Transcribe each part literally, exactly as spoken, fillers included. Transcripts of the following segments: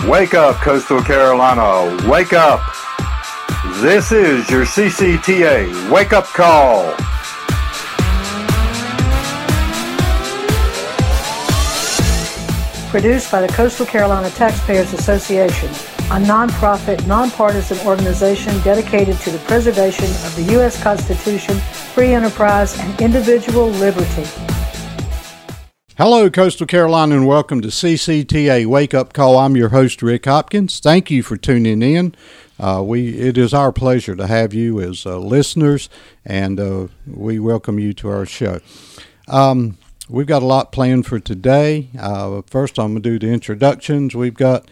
Wake up, Coastal Carolina. Wake up. This is your C C T A Wake Up Call. Produced by the Coastal Carolina Taxpayers Association, a nonprofit, nonpartisan organization dedicated to the preservation of the U S Constitution, free enterprise, and individual liberty. Hello, Coastal Carolina, and welcome to C C T A Wake Up Call. I'm your host, Rick Hopkins. Thank you for tuning in. Uh, we it is our pleasure to have you as uh, listeners, and uh, we welcome you to our show. Um, we've got a lot planned for today. Uh, first, I'm going to do the introductions. We've got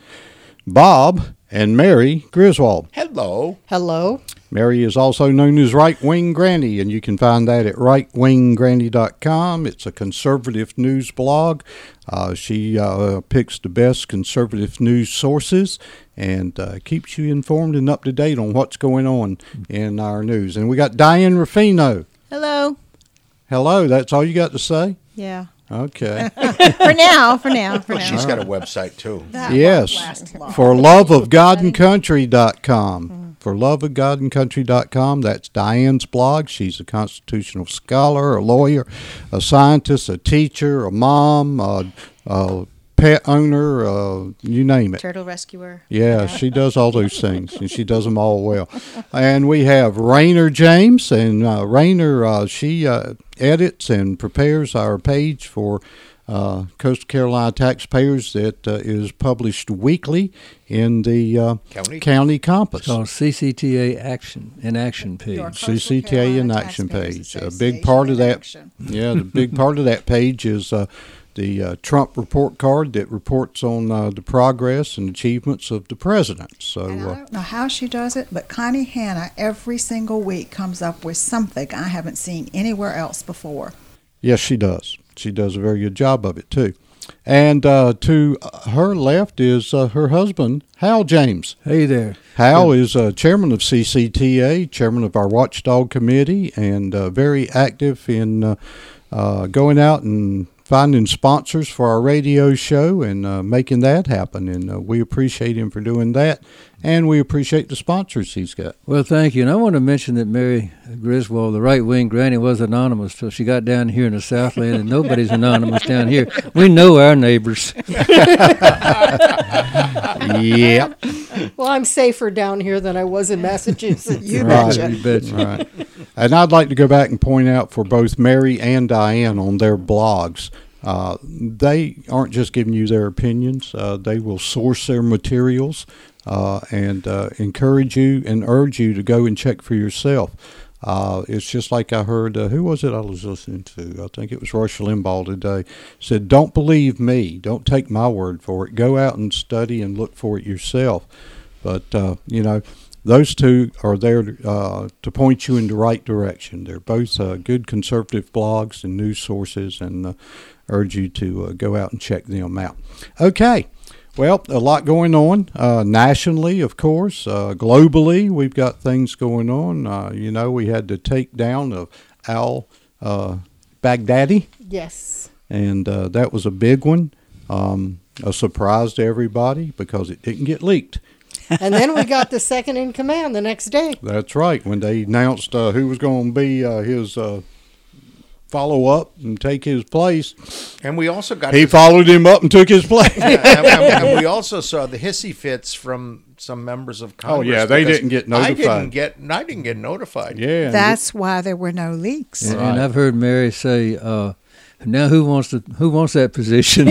Bob and Mary Griswold. Hello. Hello. Mary is also known as Right Wing Granny, and you can find that at right wing granny dot com. It's a conservative news blog. Uh, she uh, picks the best conservative news sources and uh, keeps you informed and up to date on what's going on in our news. And we got Diane Ruffino. Hello. Hello. That's all you got to say? Yeah. Okay. for now, for now, for now. She's got a website, too. That yes. For love of god and country dot com. Mm. For love of god and country dot com. That's Diane's blog. She's a constitutional scholar, a lawyer, a scientist, a teacher, a mom, a, a pet owner, uh, you name it. Turtle rescuer. Yeah, she does all those things, and she does them all well. And we have Rainer James, and uh, Rainer, uh, she uh, edits and prepares our page for uh, Coastal Carolina taxpayers that uh, is published weekly in the uh, County? County Compass. It's called C C T A Action, an action page. C C T A in action page. A big part of that, yeah, the big part of that page is uh, the uh, Trump report card that reports on uh, the progress and achievements of the president. So and I uh, don't know how she does it, but Connie Hanna every single week comes up with something I haven't seen anywhere else before. Yes, she does. She does a very good job of it, too. And uh, to her left is uh, her husband, Hal James. Hey there. Hal is uh, chairman of C C T A, chairman of our Watchdog Committee, and uh, very active in uh, uh, going out and finding sponsors for our radio show and uh, making that happen. And uh, we appreciate him for doing that. And we appreciate the sponsors he's got. Well, thank you. And I want to mention that Mary Griswold, the right-wing granny, was anonymous till she got down here in the Southland, and nobody's anonymous down here. We know our neighbors. Yep. Well, I'm safer down here than I was in Massachusetts. You Right. betcha. You betcha. Right. And I'd like to go back and point out for both Mary and Diane on their blogs, uh, they aren't just giving you their opinions. Uh, they will source their materials uh, and uh, encourage you and urge you to go and check for yourself. Uh, it's just like I heard, uh, who was it I was listening to? I think it was Rush Limbaugh today. Said, don't believe me. Don't take my word for it. Go out and study and look for it yourself. But, uh, you know, those two are there uh, to point you in the right direction. They're both uh, good conservative blogs and news sources, and uh, urge you to uh, go out and check them out. Okay. Well, a lot going on uh, nationally, of course. Uh, globally, we've got things going on. Uh, you know, we had the takedown of Al uh, Baghdadi. Yes. And uh, that was a big one, um, a surprise to everybody because it didn't get leaked. And then we got the second in command the next day. That's right. When they announced uh, who was going to be uh, his uh, follow-up and take his place, And we also got... he to, followed him up and took his place. and, and, and we also saw the hissy fits from some members of Congress. Oh, yeah, they because didn't get I notified. didn't get, I didn't get notified. Yeah. and That's why there were no leaks. And, Right. and I've heard Mary say, uh, now who wants to, who wants that position?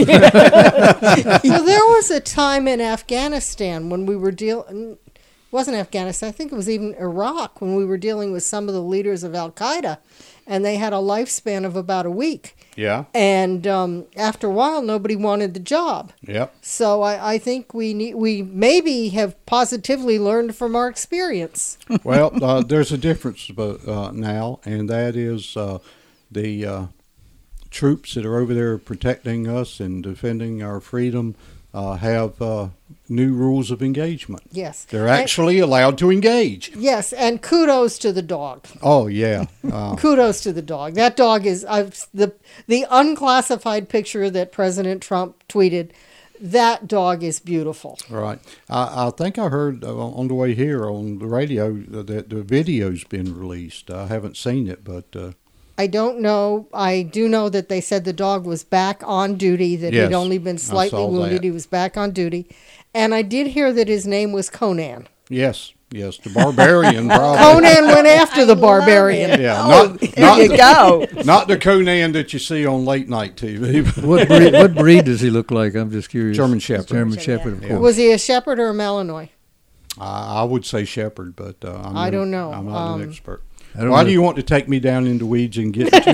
Well, there was a time in Afghanistan when we were dealing... It wasn't Afghanistan. I think it was even Iraq when we were dealing with some of the leaders of Al-Qaeda. And they had a lifespan of about a week. Yeah. And um, after a while, nobody wanted the job. Yep. So I, I think we need, we maybe have positively learned from our experience. Well, uh, there's a difference uh, now, and that is uh, the uh, troops that are over there protecting us and defending our freedom uh, have uh, new rules of engagement. Yes. They're actually and, allowed to engage. Yes, and kudos to the dog. Oh, yeah. Uh, kudos to the dog. That dog is I've, the the unclassified picture that President Trump tweeted. That dog is beautiful. Right. I, I think I heard uh, on the way here on the radio that the video's been released. I haven't seen it, but uh, I don't know. I do know that they said the dog was back on duty, that Yes, he'd only been I slightly saw wounded. that. He was back on duty. And I did hear that his name was Conan. yes, yes, the barbarian probably. Conan went after the love barbarian. it. Yeah, Oh, not, there not you the, go. Not the Conan that you see on late night T V. What breed, what breed does he look like? I'm just curious. German Shepherd. German Yeah. Shepherd, of Yeah. course. Was he a shepherd or a Malinois? I, I would say shepherd, but uh, I'm I no- don't know. I'm not Um, an expert. I don't Why know. do you want to take me down into weeds and get start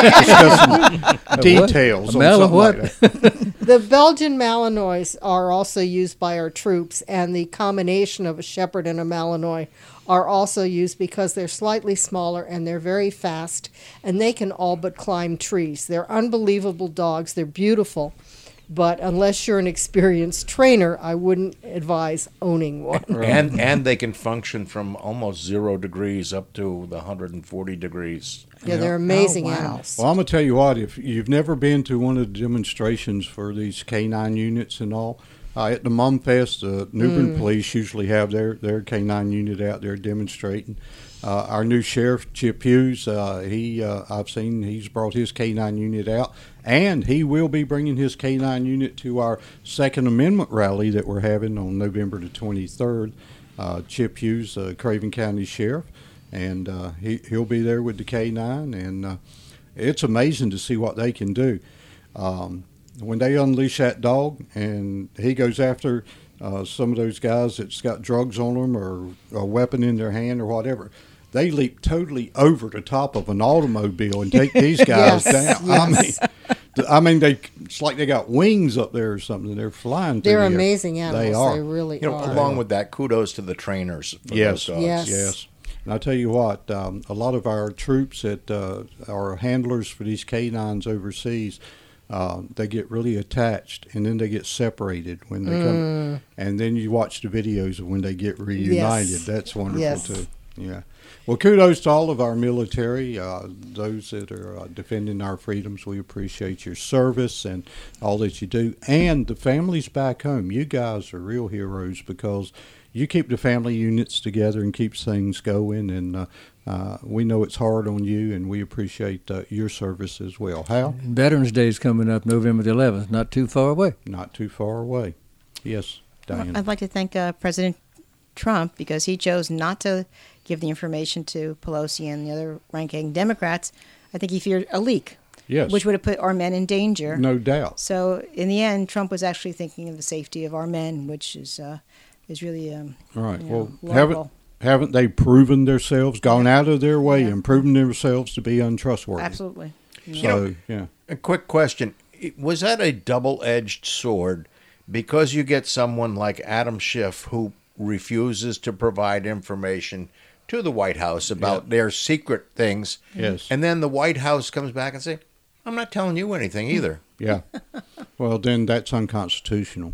discussing details A on male of something what? like that? The Belgian Malinois are also used by our troops, and the combination of a shepherd and a Malinois are also used because they're slightly smaller and they're very fast, and they can all but climb trees. They're unbelievable dogs. They're beautiful. But unless you're an experienced trainer, I wouldn't advise owning one. And and they can function from almost zero degrees up to the one hundred forty degrees. Yeah, they're amazing Oh, wow. animals. Well, I'm gonna tell you what. If you've never been to one of the demonstrations for these K nine units and all, uh, at the Mumfest, the New Bern Police usually have their their K nine unit out there demonstrating. Uh, our new sheriff, Chip Hughes, uh, he uh, I've seen he's brought his K nine unit out, and he will be bringing his K nine unit to our Second Amendment rally that we're having on November the twenty-third. Uh, Chip Hughes, uh, Craven County Sheriff, and uh, he he'll be there with the K nine, and uh, it's amazing to see what they can do. Um, when they unleash that dog, and he goes after uh, some of those guys that's got drugs on them or a weapon in their hand or whatever. They leap totally over the top of an automobile and take these guys Yes, down. I mean, yes. th- I mean, they it's like they got wings up there or something. They're flying. through They're the air. amazing animals. They are. They really You know, are. along with that, kudos to the trainers for Yes. those dogs. Yes. Yes. And I'll tell you what, um, a lot of our troops that uh, are handlers for these K nines overseas, uh, they get really attached and then they get separated when they Mm. come. And then you watch the videos of when they get reunited. Yes. That's wonderful Yes. too. Yeah. Well, kudos to all of our military, uh, those that are uh, defending our freedoms. We appreciate your service and all that you do. And the families back home, you guys are real heroes because you keep the family units together and keeps things going. And uh, uh, we know it's hard on you, and we appreciate uh, your service as well. Hal? Veterans Day is coming up November the eleventh, not too far away. Not too far away. Yes, Diane. I'd like to thank uh, President Trump because he chose not to give the information to Pelosi and the other ranking Democrats. I think he feared a leak, Yes. which would have put our men in danger. No doubt. So in the end, Trump was actually thinking of the safety of our men, which is uh, is really um, All right. you Well, know, haven't laudable. haven't they proven themselves, gone out of their way, Yeah. and proven themselves to be untrustworthy? Absolutely. So, yeah. A quick question. It- Was that a double-edged sword because you get someone like Adam Schiff who refuses to provide information to the White House about Yeah. their secret things, Yes. and then the White House comes back and say, I'm not telling you anything either. Yeah. Well, then that's unconstitutional.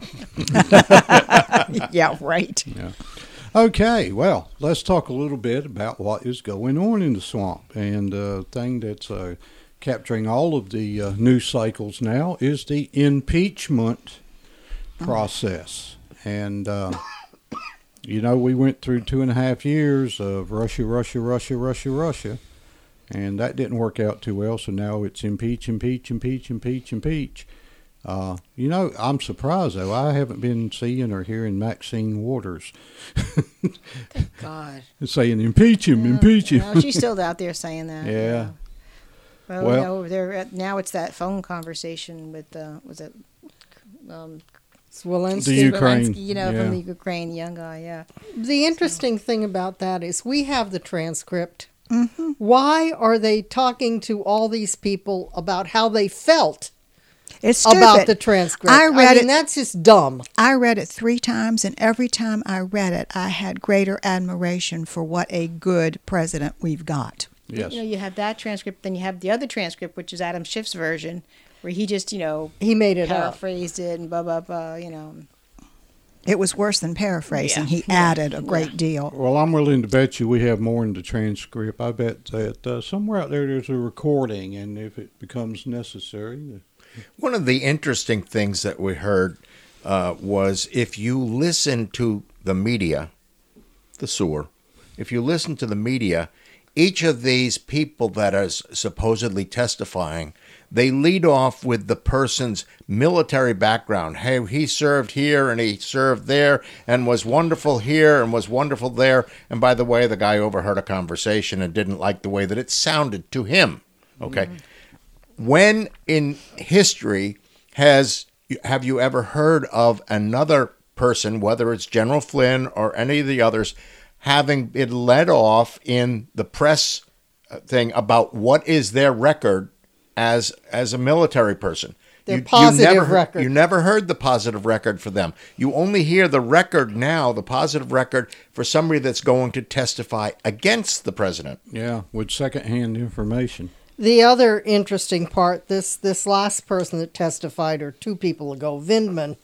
Yeah, right. Yeah. Okay. Well, let's talk a little bit about what is going on in the swamp. And the thing that's uh, capturing all of the uh, news cycles now is the impeachment process. And, uh, you know, we went through two and a half years of Russia, Russia, Russia, Russia, Russia. And that didn't work out too well, so now it's impeach, impeach, impeach, impeach, impeach. Uh, you know, I'm surprised, though. I haven't been seeing or hearing Maxine Waters God. saying, impeach him, impeach him. No, she's still out there saying that. Yeah. Well, Well- you know, they're at, now it's that phone conversation with uh, was it um, Swolensky. The Ukraine, Zelensky, you know, from the yeah. Ukraine, the young guy. Yeah. The interesting thing about that is we have the transcript. Why are they talking to all these people about how they felt It's stupid. about the transcript? I read mean, it. that's just dumb. I read it three times, and every time I read it, I had greater admiration for what a good president we've got. Yes. You know, you have that transcript, then you have the other transcript, which is Adam Schiff's version, where he just, you know, He made it up. paraphrased it and blah blah blah. You know. It was worse than paraphrasing. Yeah. He added a great deal. Well, I'm willing to bet you we have more in the transcript. I bet that uh, somewhere out there there's a recording, and if it becomes necessary, One of the interesting things that we heard uh, was if you listen to the media, the sewer, if you listen to the media, each of these people that are supposedly testifying, they lead off with the person's military background. Hey, he served here and he served there and was wonderful here and was wonderful there. And by the way, the guy overheard a conversation and didn't like the way that it sounded to him. Okay. Mm-hmm. When in history has have you ever heard of another person, whether it's General Flynn or any of the others, having been led off in the press thing about what is their record as as a military person? Their you, positive you never, record. You never heard the positive record for them. You only hear the record now, the positive record for somebody that's going to testify against the president. Yeah, with secondhand information. The other interesting part, this this last person that testified, or two people ago, Vindman,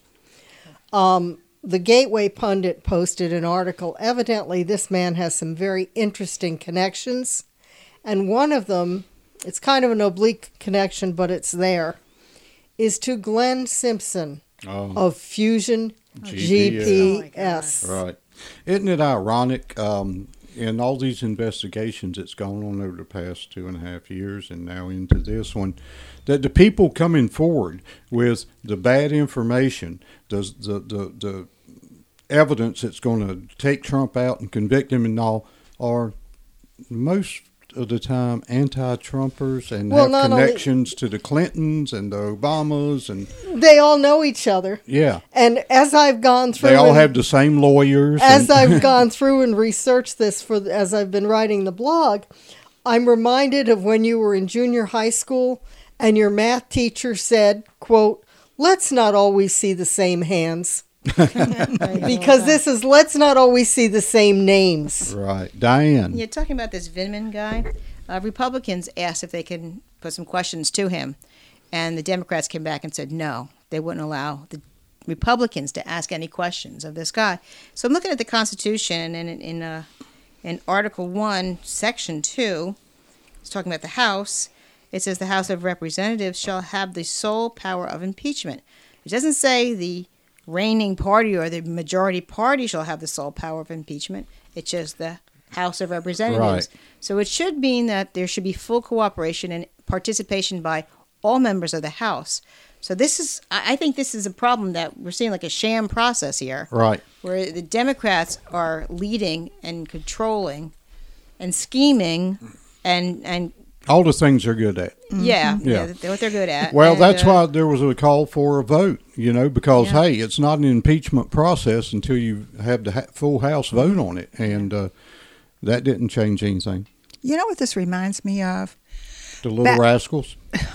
um, the Gateway Pundit posted an article. Evidently, this man has some very interesting connections, and one of them, it's kind of an oblique connection, but it's there, is to Glenn Simpson oh. of Fusion G P S. Oh right. Isn't it ironic? Um, in all these investigations that's gone on over the past two and a half years and now into this one, that the people coming forward with the bad information, the the the, the evidence that's going to take Trump out and convict him and all, are most of the time anti-Trumpers and well, have connections to the Clintons and the Obamas, and they all know each other. Yeah. And as I've gone through, they all and, have the same lawyers. As and I've gone through and researched this for as I've been writing the blog, I'm reminded of when you were in junior high school and your math teacher said, quote, "Let's not always see the same hands." Because this is, let's not always see the same names. Right. Diane. Yeah, talking about this Vindman guy, uh, Republicans asked if they can put some questions to him, and the Democrats came back and said no, they wouldn't allow the Republicans to ask any questions of this guy. So I'm looking at the Constitution, and in, in, uh, in Article one, Section two, it's talking about the House. It says the House of Representatives shall have the sole power of impeachment. It doesn't say the reigning party or the majority party shall have the sole power of impeachment. It's just the House of Representatives. Right. So it should mean that there should be full cooperation and participation by all members of the House. So this is, I think this is a problem that we're seeing, like a sham process here. Right. Where the Democrats are leading and controlling and scheming and and all the things they're good at. Yeah, mm-hmm. yeah, yeah, what they're good at. Well, and, that's uh, why there was a call for a vote, you know, because, yeah. hey, it's not an impeachment process until you have the ha- full House vote on it, and uh, that didn't change anything. You know what this reminds me of? The Little Back- Rascals?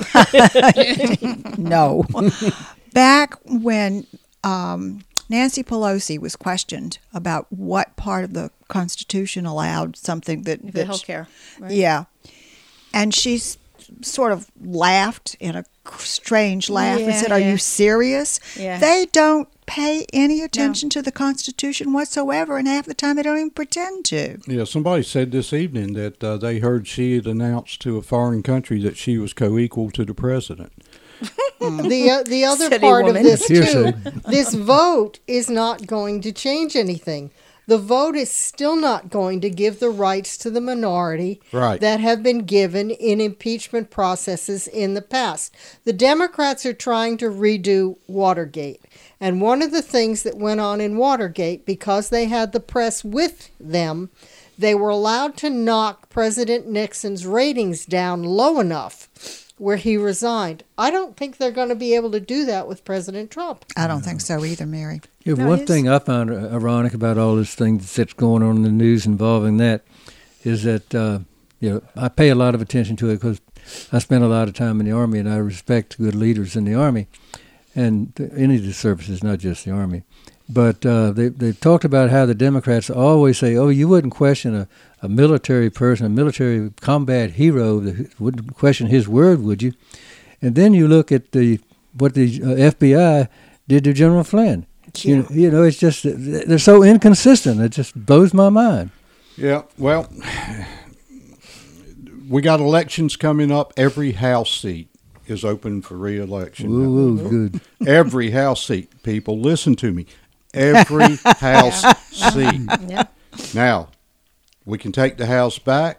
No. Back when um, Nancy Pelosi was questioned about what part of the Constitution allowed something that... the health care. Right? Yeah. And she s- sort of laughed in a strange laugh and Yeah, said, "Are yeah. you serious?" Yeah. They don't pay any attention to the Constitution whatsoever, and half the time they don't even pretend to. Yeah, somebody said this evening that uh, they heard she had announced to a foreign country that she was co-equal to the president. The uh, the other City part woman. of this too, Hearsay. this vote is not going to change anything. The vote is still not going to give the rights to the minority Right. that have been given in impeachment processes in the past. The Democrats are trying to redo Watergate. And one of the things that went on in Watergate, because they had the press with them, they were allowed to knock President Nixon's ratings down low enough where he resigned. I don't think they're going to be able to do that with President Trump. I don't think so either, Mary. Yeah, No, one it is. thing I found ironic about all this thing that's going on in the news involving that is that uh, you know I pay a lot of attention to it because I spent a lot of time in the Army, and I respect good leaders in the Army and any of the services, not just the Army. But uh, they they've talked about how the Democrats always say, "Oh, you wouldn't question a, a military person, a military combat hero, that wouldn't question his word, would you?" And then you look at the what the uh, F B I did to General Flynn. You know, you know, it's just they're so inconsistent. It just blows my mind. Yeah, well, we got elections coming up every House seat is open for re-election. Woo, woo, good. Every House seat, people, listen to me. Every House seat. Yeah. Now, we can take the House back.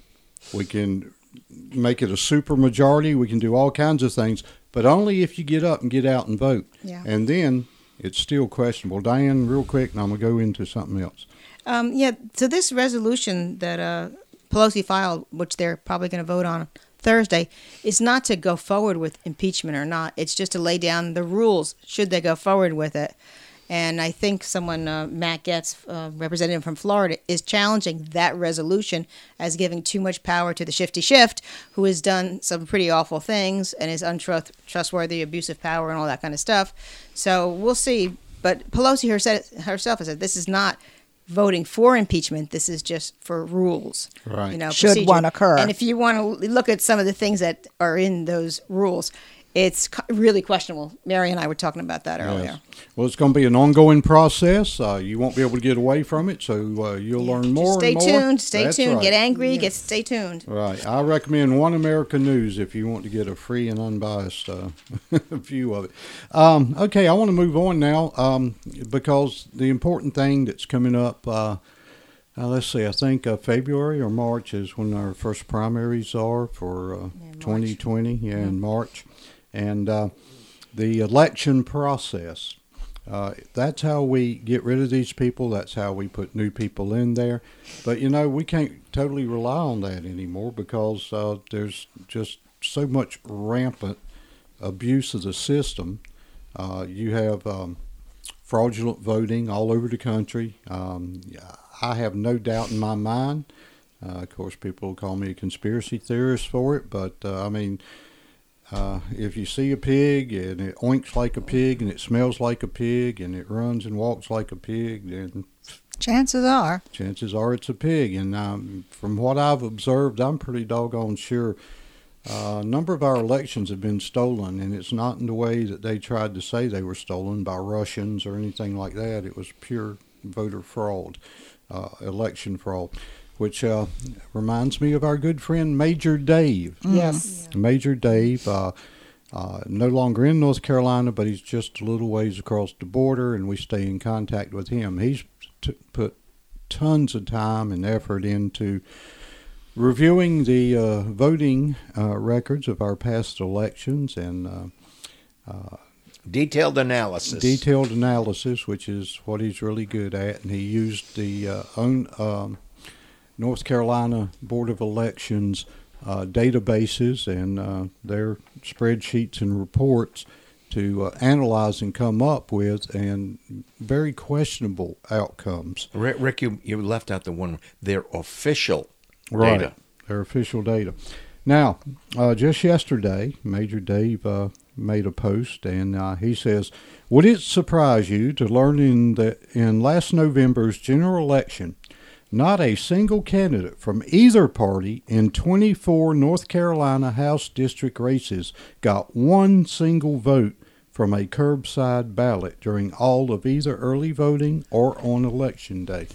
We can make it a super majority. We can do all kinds of things, but only if you get up and get out and vote. Yeah. And then it's still questionable. Diane, real quick, and I'm going to go into something else. Um, yeah, so this resolution that uh, Pelosi filed, which they're probably going to vote on Thursday, is not to go forward with impeachment or not. It's just to lay down the rules should they go forward with it. And I think someone, uh, Matt Getz, uh, representative from Florida, is challenging that resolution as giving too much power to the shifty shift, who has done some pretty awful things and is untrustworthy, abusive power, and all that kind of stuff. So we'll see. But Pelosi herself, herself has said this is not voting for impeachment. This is just for rules. Right. You know, Should procedure. one occur. And if you want to look at some of the things that are in those rules, it's cu- really questionable. Mary and I were talking about that earlier. Yes. Well, it's going to be an ongoing process. Uh, you won't be able to get away from it, so uh, you'll learn more Just stay and more. tuned. Stay That's tuned. right. Get angry. Get stay tuned. Right. I recommend One America News if you want to get a free and unbiased uh, view of it. Um, okay, I want to move on now um, because the important thing that's coming up, uh, uh, let's see, I think uh, February or March is when our first primaries are for uh, twenty twenty. Yeah, in March. And uh, the election process, uh, that's how we get rid of these people. That's how we put new people in there. But, you know, we can't totally rely on that anymore because uh, there's just so much rampant abuse of the system. Uh, you have um, fraudulent voting all over the country. Um, I have no doubt in my mind. Uh, of course, people call me a conspiracy theorist for it, but, uh, I mean... Uh, if you see a pig and it oinks like a pig and it smells like a pig and it runs and walks like a pig, then Chances are. chances are it's a pig. And um, from what I've observed, I'm pretty doggone sure uh, a number of our elections have been stolen, and it's not in the way that they tried to say they were stolen by Russians or anything like that. It was pure voter fraud, uh, election fraud. Which uh, reminds me of our good friend Major Dave. Yes. Major Dave, uh, uh, no longer in North Carolina, but he's just a little ways across the border, and we stay in contact with him. He's t- put tons of time and effort into reviewing the uh, voting uh, records of our past elections and uh, uh, Detailed analysis. detailed analysis, which is what he's really good at. And he used the uh, own... Um, North Carolina Board of Elections uh, databases and uh, their spreadsheets and reports to uh, analyze and come up with and very questionable outcomes. Rick, Rick, you, you left out the one, their official Right, data. their official data. Now, uh, just yesterday, Major Dave uh, made a post, and uh, he says, would it surprise you to learn in, the, in last November's general election, not a single candidate from either party in twenty-four North Carolina House district races got one single vote from a curbside ballot during all of either early voting or on election day.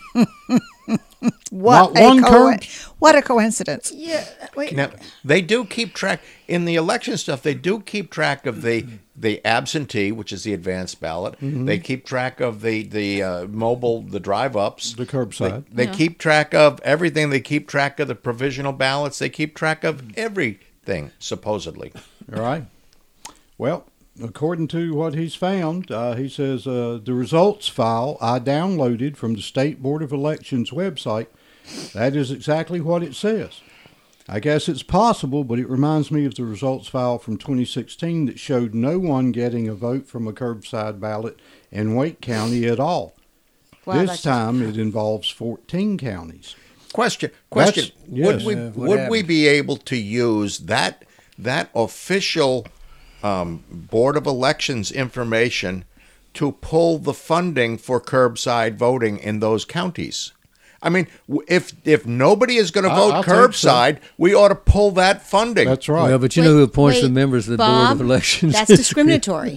What Not a one co- curb- What a coincidence. Yeah. Wait. Now, they do keep track, in the election stuff, they do keep track of the the absentee, which is the advanced ballot. Mm-hmm. They keep track of the, the uh, mobile, the drive-ups. The curbside. They, they keep track of everything. They keep track of the provisional ballots. They keep track of everything, supposedly. All right. Well, according to what he's found, uh, he says uh, the results file I downloaded from the State Board of Elections website, that is exactly what it says. I guess it's possible, but it reminds me of the results file from twenty sixteen that showed no one getting a vote from a curbside ballot in Wake County at all. Wow, this that's- time it involves fourteen counties. Question, question. That's- would yes. we Uh, what would we happened? be able to use that that official um, Board of Elections information to pull the funding for curbside voting in those counties? I mean, w- if if nobody is going to I- vote I think so. curbside, we ought to pull that funding. That's right. Well, but you Wait, know who appoints the wait, members of the Bob, Board of Elections? That's discriminatory.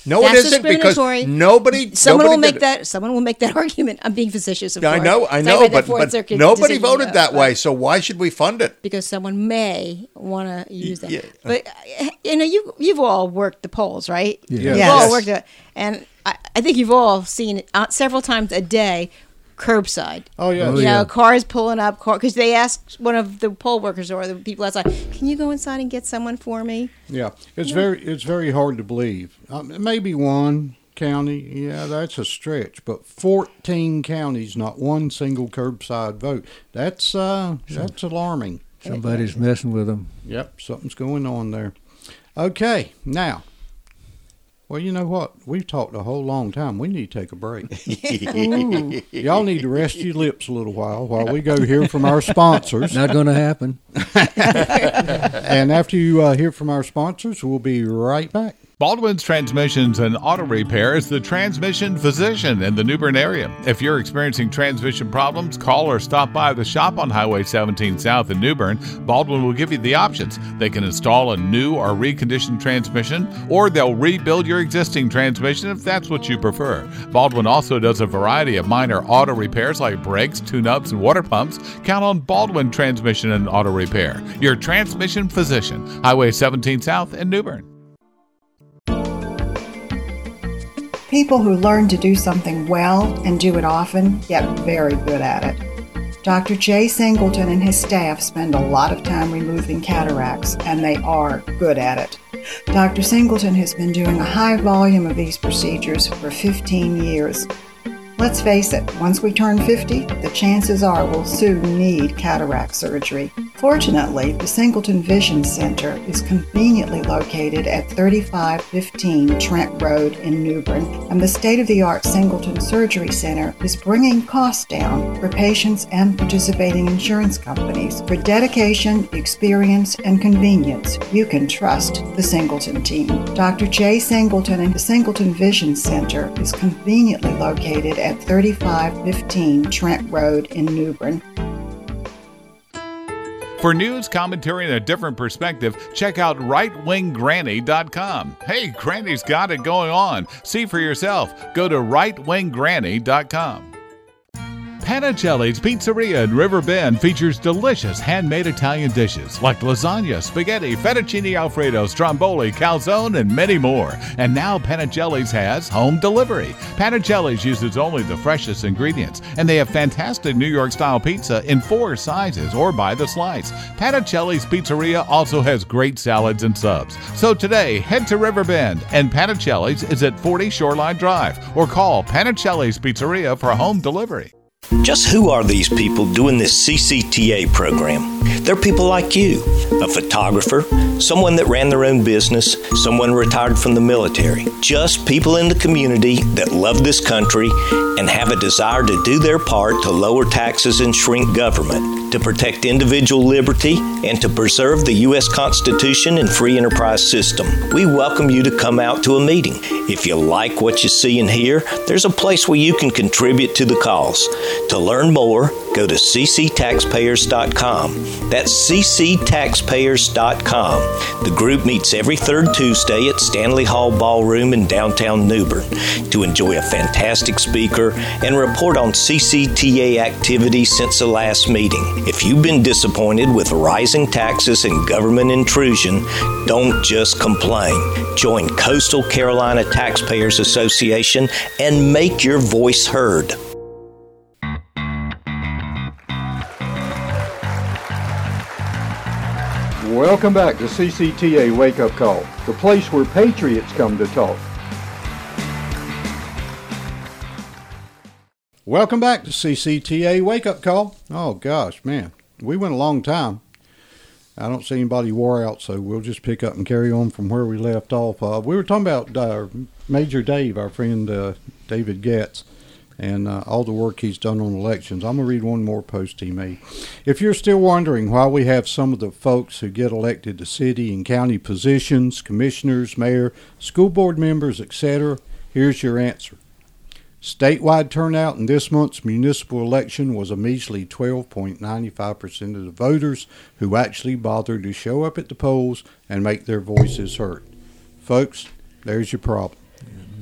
No, That's it isn't, because discriminatory. nobody. Someone nobody will make did it. that. Someone will make that argument. I'm being facetious, of I course. know, I So know, read the but, Fourth but Circuit nobody decision, voted uh, that but- way. So why should we fund it? Because someone may want to use that. Yeah. But uh, you know, you you've all worked the polls, right? Yeah. You've Yes. all worked it, and I, I think you've all seen it uh, several times a day, curbside. Oh, yeah. Oh, You yeah. know, cars pulling up, car because they asked one of the poll workers or the people outside, "Can you go inside and get someone for me?" Yeah, it's very it's very hard to believe. Um, maybe one county, yeah, that's a stretch, but fourteen counties, not one single curbside vote. That's uh, that's alarming. Somebody's messing with them. Yep, something's going on there. Okay, now. Well, you know what? We've talked a whole long time. We need to take a break. Y'all need to rest your lips a little while while we go hear from our sponsors. Not going to happen. And after you uh, hear from our sponsors, we'll be right back. Baldwin's Transmissions and Auto Repair is the transmission physician in the New Bern area. If you're experiencing transmission problems, call or stop by the shop on Highway seventeen South in New Bern. Baldwin will give you the options. They can install a new or reconditioned transmission, or they'll rebuild your existing transmission if that's what you prefer. Baldwin also does a variety of minor auto repairs like brakes, tune-ups, and water pumps. Count on Baldwin Transmission and Auto Repair, your transmission physician. Highway seventeen South in New Bern. People who learn to do something well and do it often get very good at it. Doctor Jay Singleton and his staff spend a lot of time removing cataracts, and they are good at it. Doctor Singleton has been doing a high volume of these procedures for fifteen years. Let's face it, once we turn fifty, the chances are we'll soon need cataract surgery. Fortunately, the Singleton Vision Center is conveniently located at thirty-five fifteen Trent Road in New Bern, and the state-of-the-art Singleton Surgery Center is bringing costs down for patients and participating insurance companies. For dedication, experience, and convenience, you can trust the Singleton team. Doctor Jay Singleton and the Singleton Vision Center is conveniently located at thirty-five fifteen Trent Road in New Bern. For news, commentary, and a different perspective, check out right wing granny dot com. Hey, Granny's got it going on. See for yourself. Go to right wing granny dot com. Panicelli's Pizzeria in River Bend features delicious handmade Italian dishes like lasagna, spaghetti, fettuccine alfredo, stromboli, calzone, and many more. And now Panicelli's has home delivery. Panicelli's uses only the freshest ingredients, and they have fantastic New York-style pizza in four sizes or by the slice. Panicelli's Pizzeria also has great salads and subs. So today, head to River Bend, and Panicelli's is at forty Shoreline Drive, or call Panicelli's Pizzeria for home delivery. Just who are these people doing this C C T A program? They're people like you, a photographer, someone that ran their own business, someone retired from the military. Just people in the community that love this country and have a desire to do their part to lower taxes and shrink government, to protect individual liberty, and to preserve the U S Constitution and free enterprise system. We welcome you to come out to a meeting. If you like what you see and hear, there's a place where you can contribute to the cause. To learn more, go to c c taxpayers dot com. That's c c taxpayers dot com. The group meets every third Tuesday at Stanley Hall Ballroom in downtown New Bern to enjoy a fantastic speaker and report on C C T A activities since the last meeting. If you've been disappointed with rising taxes and government intrusion, don't just complain. Join Coastal Carolina Taxpayers Association and make your voice heard. Welcome back to C C T A Wake Up Call, the place where patriots come to talk. Welcome back to C C T A Wake Up Call. Oh, gosh, man. We went a long time. I don't see anybody wore out, so we'll just pick up and carry on from where we left off. Uh, we were talking about uh, Major Dave, our friend uh, David Getz, and uh, all the work he's done on elections. I'm going to read one more post he made. If you're still wondering why we have some of the folks who get elected to city and county positions, commissioners, mayor, school board members, et cetera, here's your answer. Statewide turnout in this month's municipal election was a measly twelve point nine five percent of the voters who actually bothered to show up at the polls and make their voices heard. Folks, there's your problem.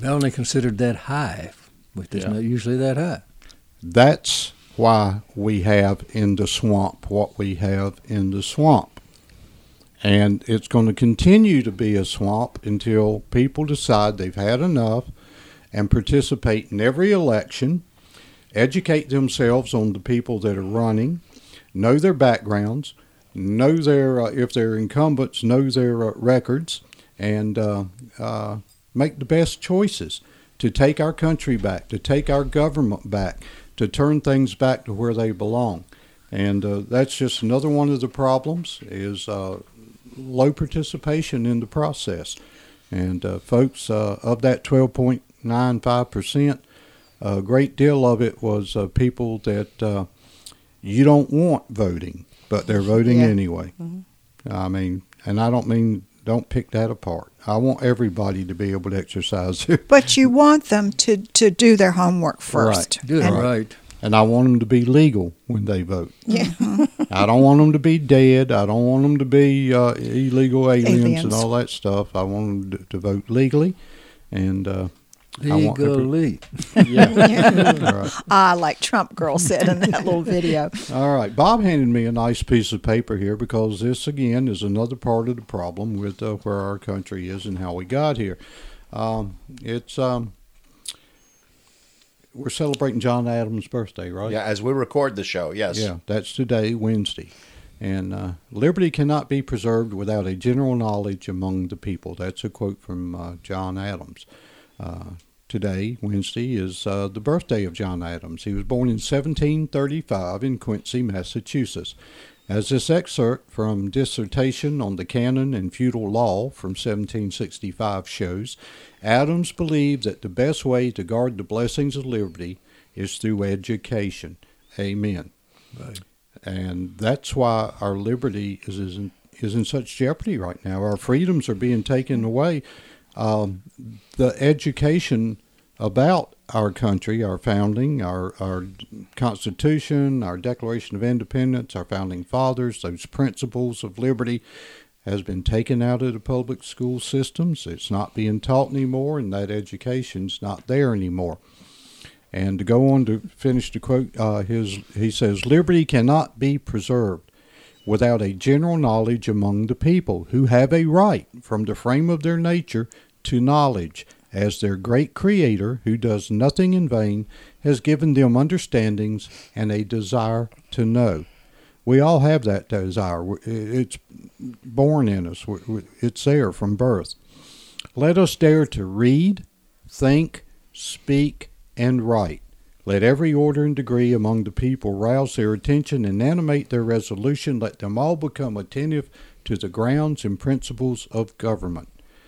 They're only considered that high, which is Yeah. not usually that high. That's why we have in the swamp what we have in the swamp. And it's going to continue to be a swamp until people decide they've had enough and participate in every election, educate themselves on the people that are running, know their backgrounds, know their, uh, if they're incumbents, know their uh, records, and uh, uh, make the best choices to take our country back, to take our government back, to turn things back to where they belong. And uh, that's just another one of the problems is uh, low participation in the process. And uh, folks, uh, of that twelve point nine five percent, a great deal of it was uh, people that uh, you don't want voting, but they're voting Yeah. anyway. Mm-hmm. I mean, and I don't mean, don't pick that apart. I want everybody to be able to exercise their But you want them to, to do their homework first. Right. Do it And- right. And I want them to be legal when they vote. Yeah. I don't want them to be dead. I don't want them to be uh, illegal aliens, Aliens. and all that stuff. I want them to, to vote legally. And uh, I want every- Legally. Yeah. All right. Ah, like Trump girl said in that little video. All right. Bob handed me a nice piece of paper here because this, again, is another part of the problem with uh, where our country is and how we got here. Um, it's um, we're celebrating John Adams' birthday, right? Yeah, as we record the show, yes. Yeah, that's today, Wednesday. And uh, liberty cannot be preserved without a general knowledge among the people. That's a quote from uh, John Adams. Uh, today, Wednesday, is uh, the birthday of John Adams. He was born in seventeen thirty-five in Quincy, Massachusetts. As this excerpt from Dissertation on the Canon and Feudal Law from seventeen sixty-five shows, Adams believed that the best way to guard the blessings of liberty is through education. Amen. Right. And that's why our liberty is, is, in, is in such jeopardy right now. Our freedoms are being taken away. Um, the education about our country, our founding, our, our Constitution, our Declaration of Independence, our founding fathers, those principles of liberty has been taken out of the public school systems. It's not being taught anymore, and that education's not there anymore. And to go on to finish the quote, uh, his he says, liberty cannot be preserved without a general knowledge among the people, who have a right from the frame of their nature to knowledge, as their great Creator, who does nothing in vain, has given them understandings and a desire to know. We all have that desire. It's born in us. It's there from birth. Let us dare to read, think, speak, and write. Let every order and degree among the people rouse their attention and animate their resolution. Let them all become attentive to the grounds and principles of government.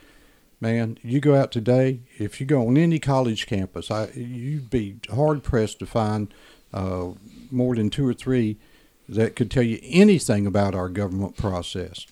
Man, you go out today, if you go on any college campus, I, you'd be hard-pressed to find uh, more than two or three that could tell you anything about our government process.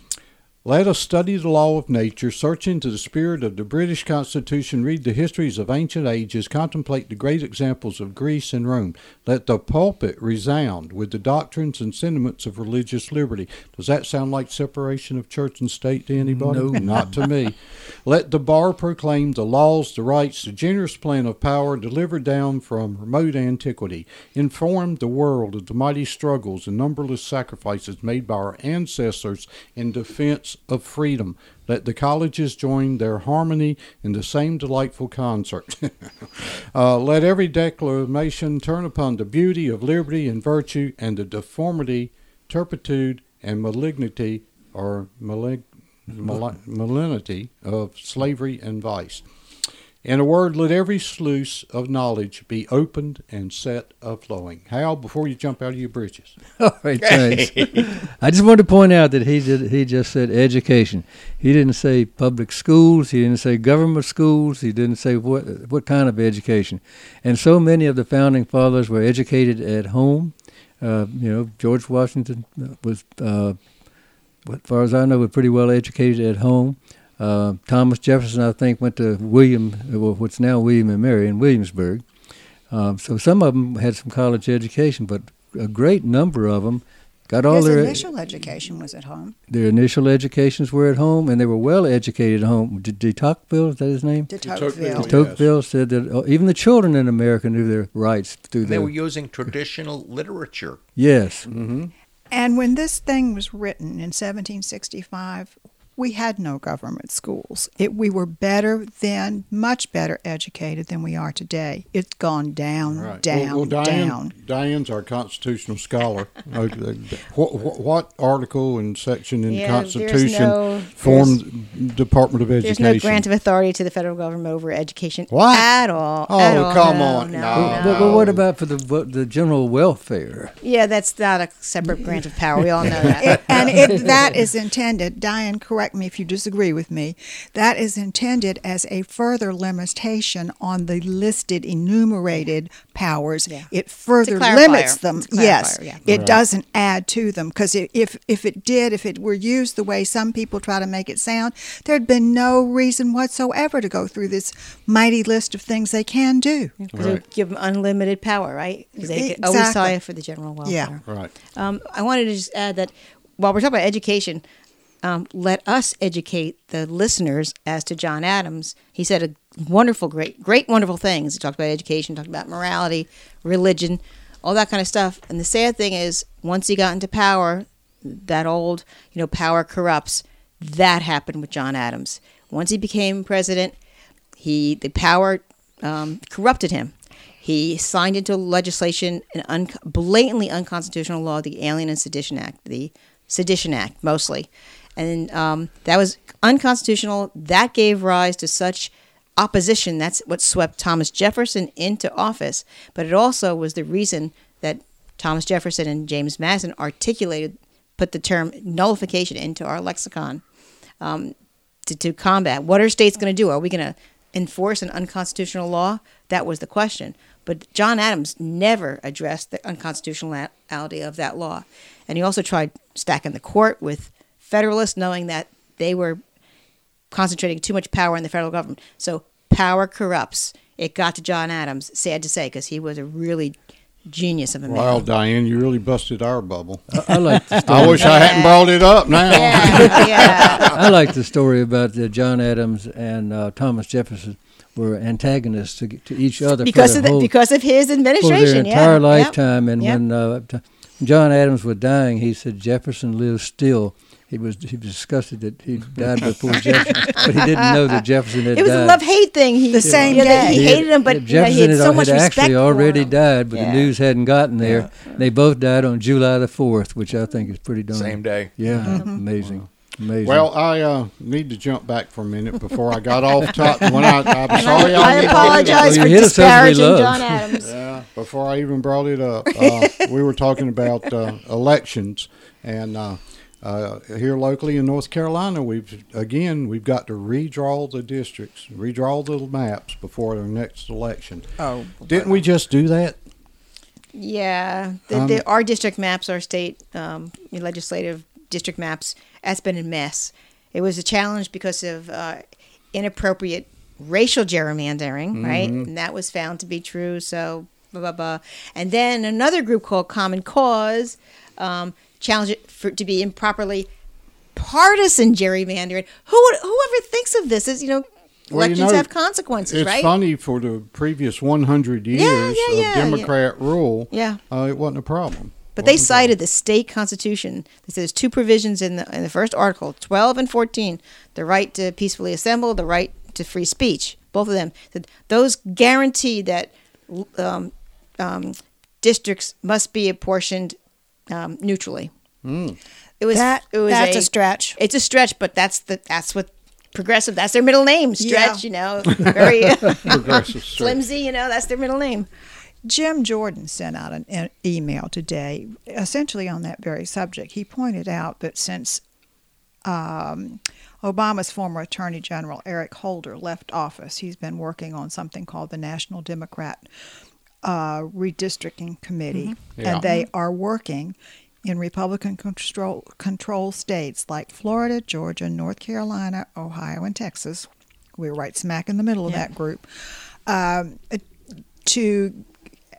Let us study the law of nature, search into the spirit of the British Constitution, read the histories of ancient ages, contemplate the great examples of Greece and Rome. Let the pulpit resound with the doctrines and sentiments of religious liberty. Does that sound like separation of church and state to anybody? No. Not to me. Let the bar proclaim the laws, the rights, the generous plan of power delivered down from remote antiquity. Inform the world of the mighty struggles and numberless sacrifices made by our ancestors in defense of freedom. Let the colleges join their harmony in the same delightful concert. uh, let every declamation turn upon the beauty of liberty and virtue and the deformity, turpitude, and malignity or malig- mal- malignity of slavery and vice. In a word, let every sluice of knowledge be opened and set a-flowing. Hal, before you jump out of your britches. All right, thanks. I just wanted to point out that he did. He just said education. He didn't say public schools. He didn't say government schools. He didn't say what what kind of education. And so many of the founding fathers were educated at home. Uh, you know, George Washington was, uh, as far as I know, was pretty well educated at home. Uh, Thomas Jefferson, I think, went to William, well, what's now William and Mary in Williamsburg. Um, so some of them had some college education, but a great number of them got all His their initial education was at home. their initial educations were at home, and they were well educated at home. De, De Tocqueville, is that his name? De De Tocqueville. Tocqueville said that uh, even the children in America knew their rights through They their. were using traditional literature. Yes. Mm-hmm. And when this thing was written in seventeen sixty-five, we had no government schools. It, we were better then, much better educated than we are today. It's gone down, Right. down, well, well, Diane, down. Diane's our constitutional scholar. Uh, what, what, what article and section in the Yeah, there's Constitution no- formed Department of There's Education? no grant of authority to the federal government over education What? at all. Oh, at all. come No, on. No, No. no. But, but what about for the the general welfare? Yeah, that's not a separate grant of power. We all know that. It, and it, that is intended, Diane, correct me if you disagree with me, that is intended as a further limitation on the listed enumerated powers. Yeah. It further clarifier. limits them. It's a clarifier, Yes, yeah. it Right. doesn't add to them, because if, if it did, if it were used the way some people try to make it sound, there'd been no reason whatsoever to go through this mighty list of things they can do. Because it would give them unlimited power, right? Because they could Exactly. always tie it for the general welfare. Yeah. Right. Um, I wanted to just add that while we're talking about education, um, let us educate the listeners as to John Adams. He said a wonderful, great, great, wonderful things. He talked about education, talked about morality, religion, all that kind of stuff. And the sad thing is, once he got into power, that old, you know, power corrupts. That happened with John Adams. Once he became president, he the power um, corrupted him. He signed into legislation an un- blatantly unconstitutional law, the Alien and Sedition Act, the Sedition Act, mostly. And um, that was unconstitutional. That gave rise to such opposition. That's what swept Thomas Jefferson into office. But it also was the reason that Thomas Jefferson and James Madison articulated, put the term nullification into our lexicon um, to, to combat. What are states going to do? Are we going to enforce an unconstitutional law? That was the question. But John Adams never addressed the unconstitutionality of that law. And he also tried stacking the court with Federalists, knowing that they were concentrating too much power in the federal government. So power corrupts. It got to John Adams, sad to say, because he was a really genius of a man. Well, Diane, you really busted our bubble. I, I like the story. I wish I hadn't brought it up now. Yeah, yeah. I like the story about uh, John Adams and uh, Thomas Jefferson were antagonists to, to each other because for of the the, whole, because of his for administration. their entire yeah. lifetime. Yep. And Yep. when uh, t- John Adams was dying, he said Jefferson lives still. He was he was disgusted that he died before Jefferson, but he didn't know that Jefferson had It was died. a love-hate thing. He, The same you know, that day. He hated him, but you know, Jefferson he had so had, much had respect actually for already him. died, but Yeah. the news hadn't gotten there. They both died on July the fourth, which I think is pretty darn. Same day. Yeah, amazing, amazing. Well, I uh, need to jump back for a minute before I got off top. When I, I'm sorry, I, I didn't- apologize Well, for you hit us over the disparaging love. John Adams. Yeah, before I even brought it up, uh, we were talking about uh, elections, and uh, uh, here locally in North Carolina, we've again we've got to redraw the districts, redraw the maps before the next election. Oh, Didn't we just do that? Yeah, the, Um, the, our district maps, our state um, legislative district maps, that's been a mess. It was a challenge because of uh, inappropriate racial gerrymandering, right? And that was found to be true. So, blah, blah, blah. And then another group called Common Cause um, challenged it for, to be improperly partisan gerrymandering. Who would, whoever thinks of this as, you know, Well, you elections know, have consequences, It's right? funny, for the previous one hundred years yeah, of yeah, Democrat rule, Yeah. uh, it wasn't a problem. But they Wasn't a cited the state constitution. They said there's two provisions in the in the first article, twelve and fourteen, the right to peacefully assemble, the right to free speech. Both of them. That those guarantee that um, um, districts must be apportioned um, neutrally. Mm. It was that, it was that's a, a stretch. It's a stretch, but that's the that's what progressive. That's their middle name. Stretch, Yeah. you know, very Progressive stretch. flimsy. You know, that's their middle name. Jim Jordan sent out an e- email today, essentially on that very subject. He pointed out that since um, Obama's former Attorney General Eric Holder left office, he's been working on something called the National Democrat uh, Redistricting Committee, Yeah. and they are working in Republican control control states like Florida, Georgia, North Carolina, Ohio, and Texas. We're right smack in the middle of Yeah. that group. Um, to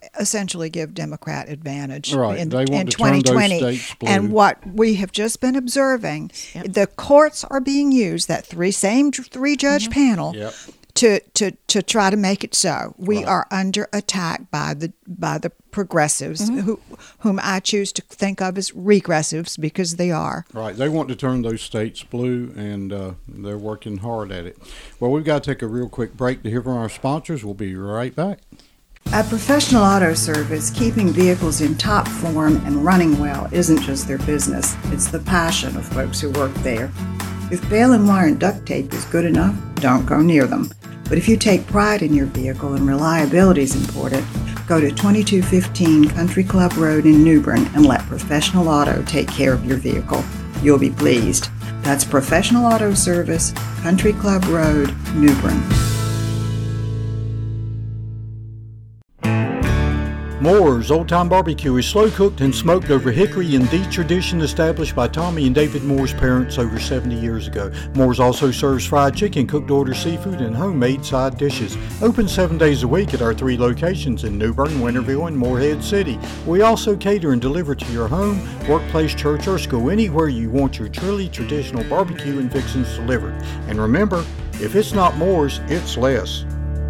essentially give Democrat advantage Right. in, They want in to turn those twenty twenty. states blue. And what we have just been observing, the courts are being used, that three same three judge panel, Yep. to, to, to try to make it so. We Right. are under attack by the by the progressives, who, whom I choose to think of as regressives because they are. Right. They want to turn those states blue, and uh, they're working hard at it. Well, we've got to take a real quick break to hear from our sponsors. We'll be right back. At Professional Auto Service, keeping vehicles in top form and running well isn't just their business, it's the passion of folks who work there. If bail and wire and duct tape is good enough, don't go near them. But if you take pride in your vehicle and reliability is important, go to twenty-two fifteen Country Club Road in New Bern and let Professional Auto take care of your vehicle. You'll be pleased. That's Professional Auto Service, Country Club Road, New Bern. Moore's Old Time Barbecue is slow cooked and smoked over hickory in the tradition established by Tommy and David Moore's parents over seventy years ago. Moore's also serves fried chicken, cooked order seafood, and homemade side dishes. Open seven days a week at our three locations in New Bern, Winterville, and Morehead City. We also cater and deliver to your home, workplace, church, or school, anywhere you want your truly traditional barbecue and fixings delivered. And remember, if it's not Moore's, it's less.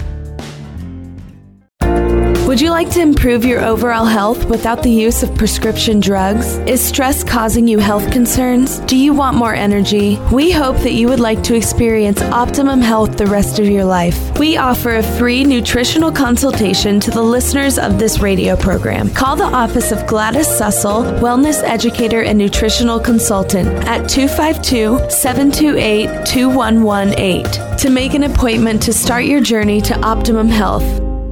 Would you like to improve your overall health without the use of prescription drugs? Is stress causing you health concerns? Do you want more energy? We hope that you would like to experience optimum health the rest of your life. We offer a free nutritional consultation to the listeners of this radio program. Call the office of Gladys Sussel, Wellness Educator and Nutritional Consultant at two five two, seven two eight, two one one eight to make an appointment to start your journey to optimum health.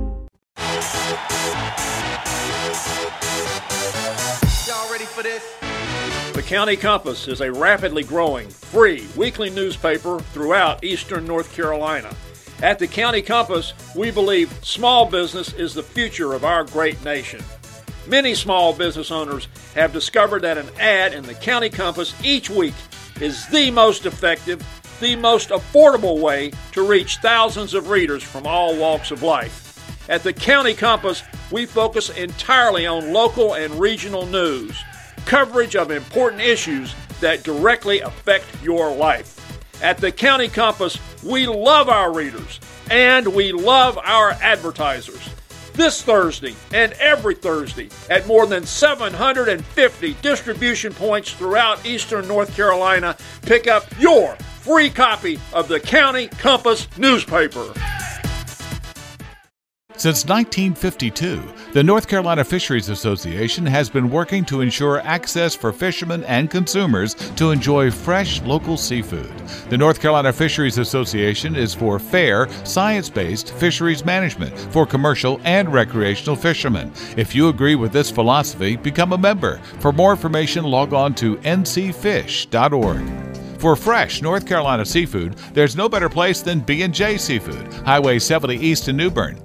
The County Compass is a rapidly growing, free, weekly newspaper throughout eastern North Carolina. At the County Compass, we believe small business is the future of our great nation. Many small business owners have discovered that an ad in the County Compass each week is the most effective, the most affordable way to reach thousands of readers from all walks of life. At the County Compass, we focus entirely on local and regional news, coverage of important issues that directly affect your life. At the County Compass, we love our readers and we love our advertisers. This Thursday and every Thursday at more than seven hundred fifty distribution points throughout eastern North Carolina, pick up your free copy of the County Compass newspaper. Since nineteen fifty-two, the North Carolina Fisheries Association has been working to ensure access for fishermen and consumers to enjoy fresh local seafood. The North Carolina Fisheries Association is for fair, science-based fisheries management for commercial and recreational fishermen. If you agree with this philosophy, become a member. For more information, log on to n c fish dot org. For fresh North Carolina seafood, there's no better place than B and J Seafood, Highway seventy East in New Bern.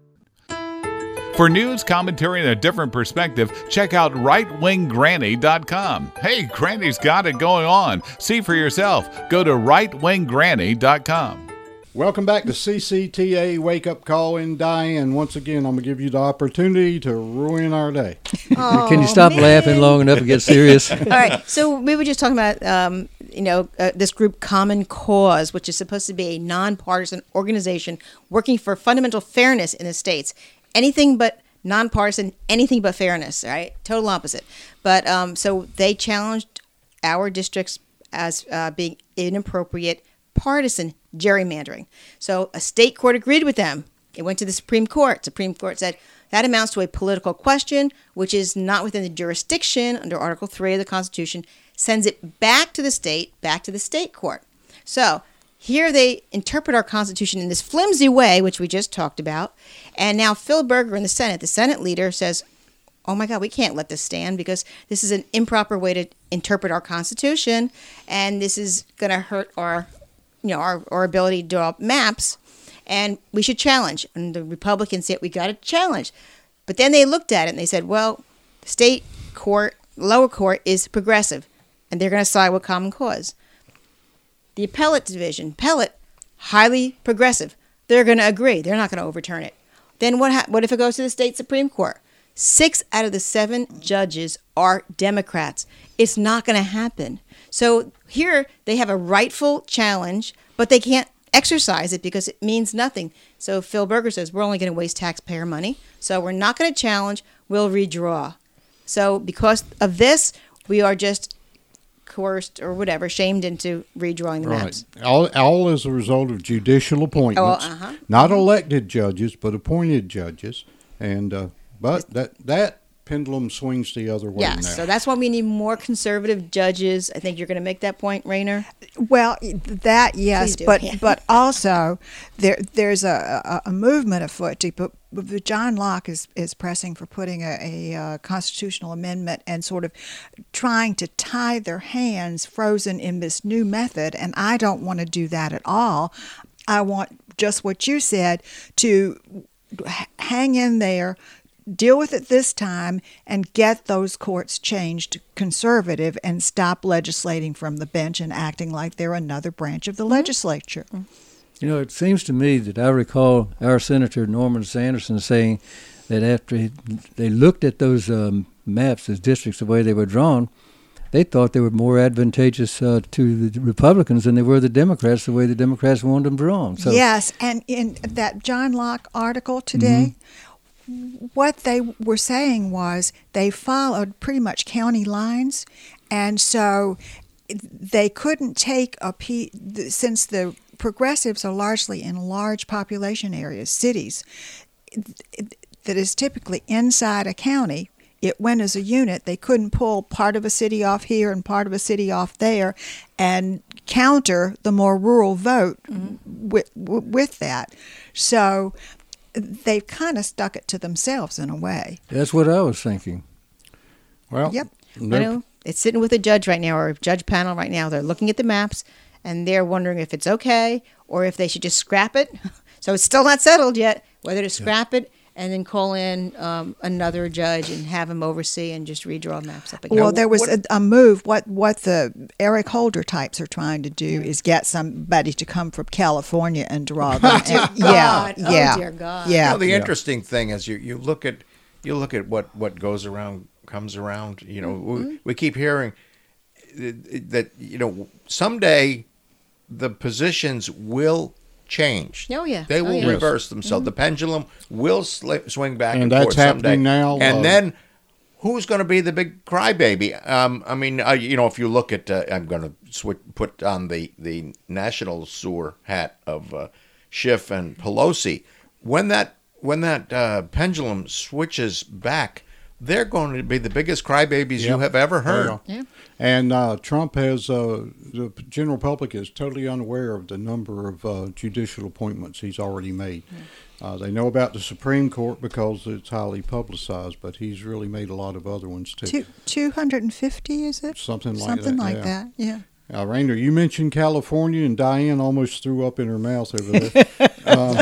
For news, commentary, and a different perspective, check out right wing granny dot com. Hey, Granny's got it going on. See for yourself. Go to right wing granny dot com. Welcome back to C C T A Wake Up Call. And Diane, once again, I'm going to give you the opportunity to ruin our day. Oh, Can you stop man. laughing long enough and get serious? All right. So we were just talking about, um, you know, uh, this group Common Cause, which is supposed to be a nonpartisan organization working for fundamental fairness in the states. Anything but nonpartisan, anything but fairness, right? Total opposite. But um, so they challenged our districts as uh, being inappropriate partisan gerrymandering. So a state court agreed with them. It went to the Supreme Court. Supreme Court said that amounts to a political question, which is not within the jurisdiction under Article three of the Constitution, sends it back to the state, back to the state court. So here they interpret our Constitution in this flimsy way, which we just talked about. And now Phil Berger in the Senate, the Senate leader, says, oh my God, we can't let this stand because this is an improper way to interpret our Constitution. And this is going to hurt our, you know, our, our ability to draw maps. And we should challenge. And the Republicans said, we got to challenge. But then they looked at it and they said, well, the state court, lower court is progressive. And they're going to side with Common Cause. The appellate division, appellate, highly progressive. They're going to agree. They're not going to overturn it. Then what? Ha- what if it goes to the state Supreme Court? Six out of the seven judges are Democrats. It's not going to happen. So here they have a rightful challenge, but they can't exercise it because it means nothing. So Phil Berger says we're only going to waste taxpayer money. So we're not going to challenge. We'll redraw. So because of this, we are just coerced or whatever, shamed into redrawing the Right. maps. All, all as a result of judicial appointments, Oh, uh-huh. not elected judges, but appointed judges. And uh, but that that pendulum swings the other way Yes, now. so that's why we need more conservative judges. I think you're going to make that point, Rayner. Well, that yes, Please do, but yeah. but also there there's a, a, a movement afoot. To, but, but John Locke is, is pressing for putting a, a, uh constitutional amendment and sort of trying to tie their hands frozen in this new method. And I don't want to do that at all. I want just what you said, to h- hang in there, deal with it this time, and get those courts changed conservative and stop legislating from the bench and acting like they're another branch of the legislature. You know, it seems to me that I recall our Senator Norman Sanderson saying that after he, they looked at those um, maps, those districts, the way they were drawn, they thought they were more advantageous uh, to the Republicans than they were the Democrats, the way the Democrats wanted them drawn. So, yes, and in that John Locke article today, Mm-hmm. what they were saying was they followed pretty much county lines, and so they couldn't take a p since the progressives are largely in large population areas, cities, that is typically inside a county. It went as a unit. They couldn't pull part of a city off here and part of a city off there and counter the more rural vote mm-hmm. with, with that. So they've kind of stuck it to themselves in a way. That's what I was thinking. Well, yep. I know it's sitting with a judge right now, or a judge panel right now. They're looking at the maps, and they're wondering if it's okay or if they should just scrap it. So it's still not settled yet whether to scrap yeah. it and then call in um, another judge and have him oversee and just redraw maps up again. Well, there was a, a move. What what the Eric Holder types are trying to do is get somebody to come from California and draw them. Oh, dear and, God. Yeah, Oh, yeah, dear God. yeah. You know, the Yeah. interesting thing is you, you look at you look at what, what goes around comes around. You know, Mm-hmm. we, we keep hearing that you know someday the positions will change. Oh, yeah. They Oh, will yeah. reverse themselves. Mm-hmm. The pendulum will sli- swing back and, And that's forth someday. happening now, And uh, then who's going to be the big crybaby? Um, I mean, uh, you know, if you look at, uh, I'm going to switch, put on the, the national sewer hat of uh, Schiff and Pelosi. When that when that uh, pendulum switches back, they're going to be the biggest crybabies Yep. you have ever heard. Yeah. And uh, Trump has, uh, the general public is totally unaware of the number of uh, judicial appointments he's already made. Mm. Uh, they know about the Supreme Court because it's highly publicized, but he's really made a lot of other ones too. Two, two hundred and fifty, is it? Something like Something that. like yeah. that. Yeah. Uh, Rainer, you mentioned California, and Diane almost threw up in her mouth over there. um,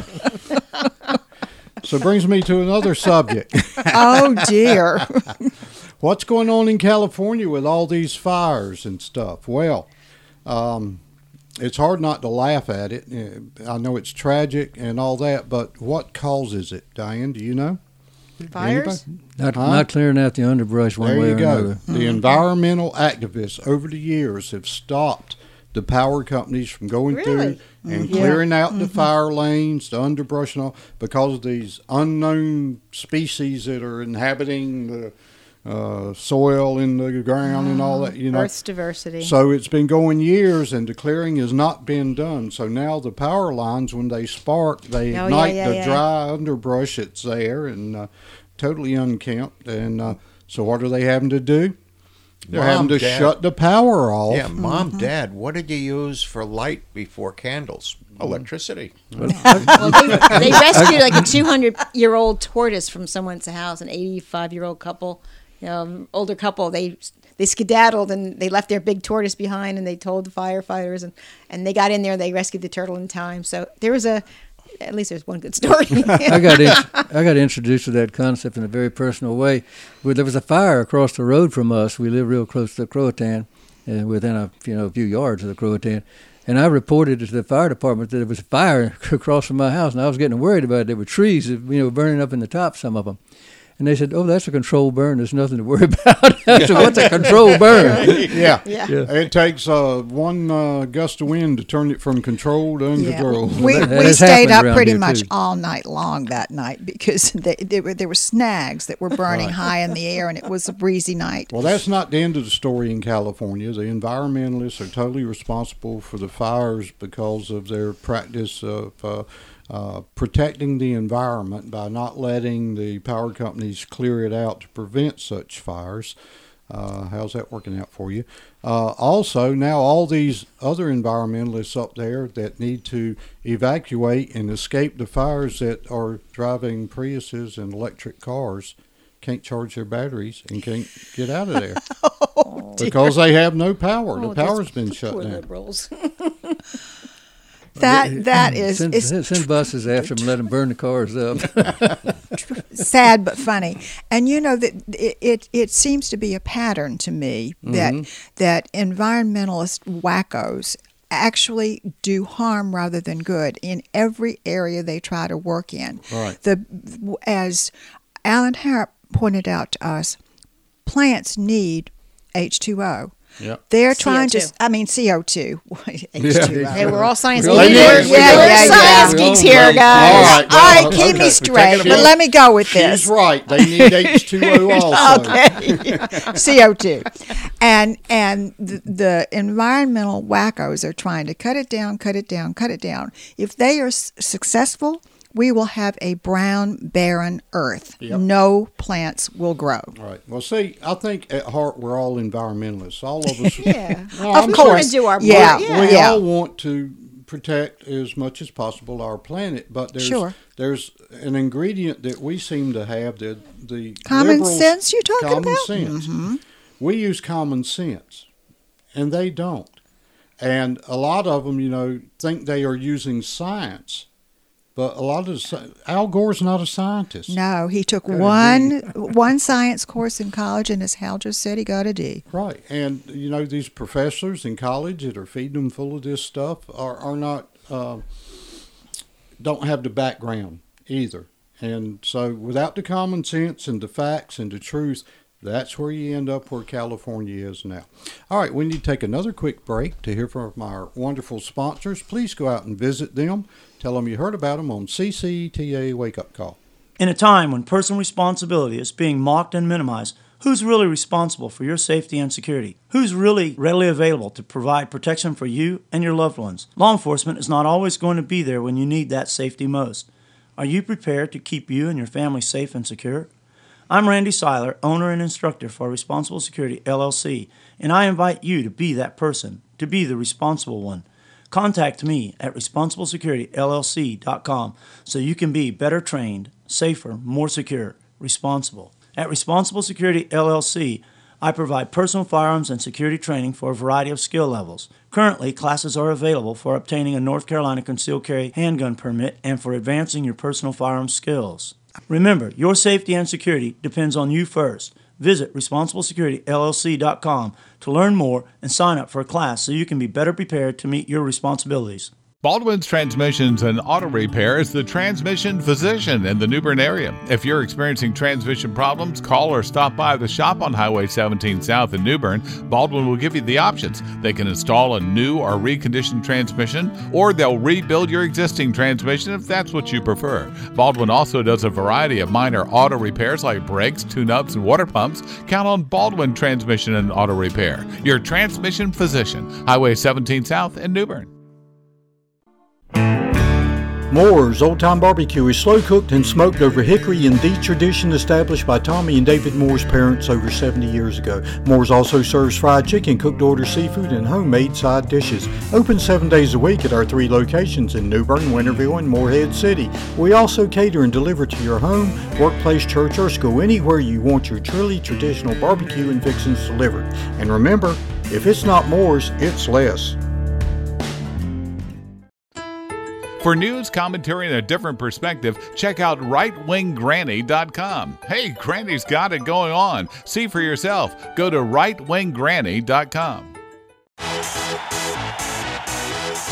so it brings me to another subject. Oh dear. What's going on in California with all these fires and stuff? Well, um, it's hard not to laugh at it. I know it's tragic and all that, but what causes it, Diane? Do you know? Fires? Anybody? Not, Huh? not clearing out the underbrush one There way you or go. another. The environmental activists over the years have stopped the power companies from going Really? through and Yeah. clearing out the fire lanes, the underbrush and all, because of these unknown species that are inhabiting the uh, soil in the ground and all that, you know. Earth's diversity. So it's been going years, and the clearing has not been done. So now the power lines, when they spark, they Oh, yeah, ignite yeah, the yeah. dry underbrush that's there and uh, totally unkempt. And uh, so what are they having to do? They're Mom, having to Dad. shut the power off. Yeah, Mom, Dad, what did you use for light before candles? Electricity. Well, they, they rescued like a two hundred year old tortoise from someone's house, an eighty-five year old couple, you know, older couple. They they skedaddled and they left their big tortoise behind, and they told the firefighters, and, and they got in there and they rescued the turtle in time. So there was a, at least there's one good story. I got in, I got introduced to that concept in a very personal way. Where there was a fire across the road from us. We live real close to the Croatan, and within a you know a few yards of the Croatan. And I reported to the fire department that there was a fire across from my house, and I was getting worried about it. There were trees, you know, burning up in the top, some of them. And they said, "Oh, that's a controlled burn. There's nothing to worry about." I said, "What's a controlled burn?" yeah. Yeah. yeah, it takes uh, one uh, gust of wind to turn it from controlled to uncontrolled. Yeah. We, That- that we has stayed happened up around pretty here, much too. all night long that night because they, they were, there were snags that were burning high in the air, and it was a breezy night. Well, that's not the end of the story in California. The environmentalists are totally responsible for the fires because of their practice of uh, uh, protecting the environment by not letting the power companies clear it out to prevent such fires. Uh, how's that working out for you? Uh, also, now all these other environmentalists up there that need to evacuate and escape the fires that are driving Priuses and electric cars can't charge their batteries and can't get out of there Oh, because they have no power. Oh, the power's those been shut poor down. liberals. That that is Send, is send buses after them, let them burn the cars up. sad but funny. And you know that it, it it seems to be a pattern to me that Mhm. that environmentalist wackos actually do harm rather than good in every area they try to work in. Right. The as Alan Harrop pointed out to us, plants need H two O. Yep. They're trying C O two. to, I mean, C O two. H two O. Hey, we're all science They geeks. need- We're, we we're got- yeah, science yeah. geeks here, guys. All right, All right, well, keep okay, me we're straight, taking a but minute. let me go with She's this. right. They need H two O also. Okay, C O two, and and the, the environmental wackos are trying to cut it down, cut it down, cut it down. If they are s- successful, we will have a brown, barren earth. Yep. No plants will grow. All right. Well, see, I think at heart we're all environmentalists. All of us. Yeah, No, of I'm course. do our yeah, part, yeah. We yeah. all want to protect as much as possible our planet, but there's Sure. there's an ingredient that we seem to have that the Common liberals- sense you're talking common about? sense. Mm-hmm. We use common sense, and they don't. And a lot of them, you know, think they are using science. But a lot of the, sci- Al Gore's not a scientist. No, he took Got a one D. one science course in college, and as Hal just said, he got a D. Right. And, you know, these professors in college that are feeding them full of this stuff are, are not, uh, don't have the background either. And so without the common sense and the facts and the truth, that's where you end up where California is now. All right, we need to take another quick break to hear from our wonderful sponsors. Please go out and visit them. Tell them you heard about them on C C T A Wake Up Call. In a time when personal responsibility is being mocked and minimized, who's really responsible for your safety and security? Who's really readily available to provide protection for you and your loved ones? Law enforcement is not always going to be there when you need that safety most. Are you prepared to keep you and your family safe and secure? I'm Randy Seiler, owner and instructor for Responsible Security L L C, and I invite you to be that person, to be the responsible one. Contact me at responsible security L L C dot com so you can be better trained, safer, more secure, responsible. At Responsible Security L L C, I provide personal firearms and security training for a variety of skill levels. Currently, classes are available for obtaining a North Carolina concealed carry handgun permit and for advancing your personal firearms skills. Remember, your safety and security depends on you first. Visit responsible security L L C dot com to learn more and sign up for a class so you can be better prepared to meet your responsibilities. Baldwin's Transmissions and Auto Repair is the transmission physician in the New Bern area. If you're experiencing transmission problems, call or stop by the shop on Highway seventeen South in New Bern. Baldwin will give you the options. They can install a new or reconditioned transmission, or they'll rebuild your existing transmission if that's what you prefer. Baldwin also does a variety of minor auto repairs like brakes, tune-ups, and water pumps. Count on Baldwin Transmission and Auto Repair, your transmission physician. Highway seventeen South in New Bern. Moore's Old Time Barbecue is slow cooked and smoked over hickory in the tradition established by Tommy and David Moore's parents over seventy years ago. Moore's also serves fried chicken, cooked order seafood, and homemade side dishes. Open seven days a week at our three locations in New Bern, Winterville, and Morehead City. We also cater and deliver to your home, workplace, church, or school, anywhere you want your truly traditional barbecue and fixings delivered. And remember, if it's not Moore's, it's less. For news, commentary, and a different perspective, check out right wing granny dot com. Hey, Granny's got it going on. See for yourself. Go to right wing granny dot com.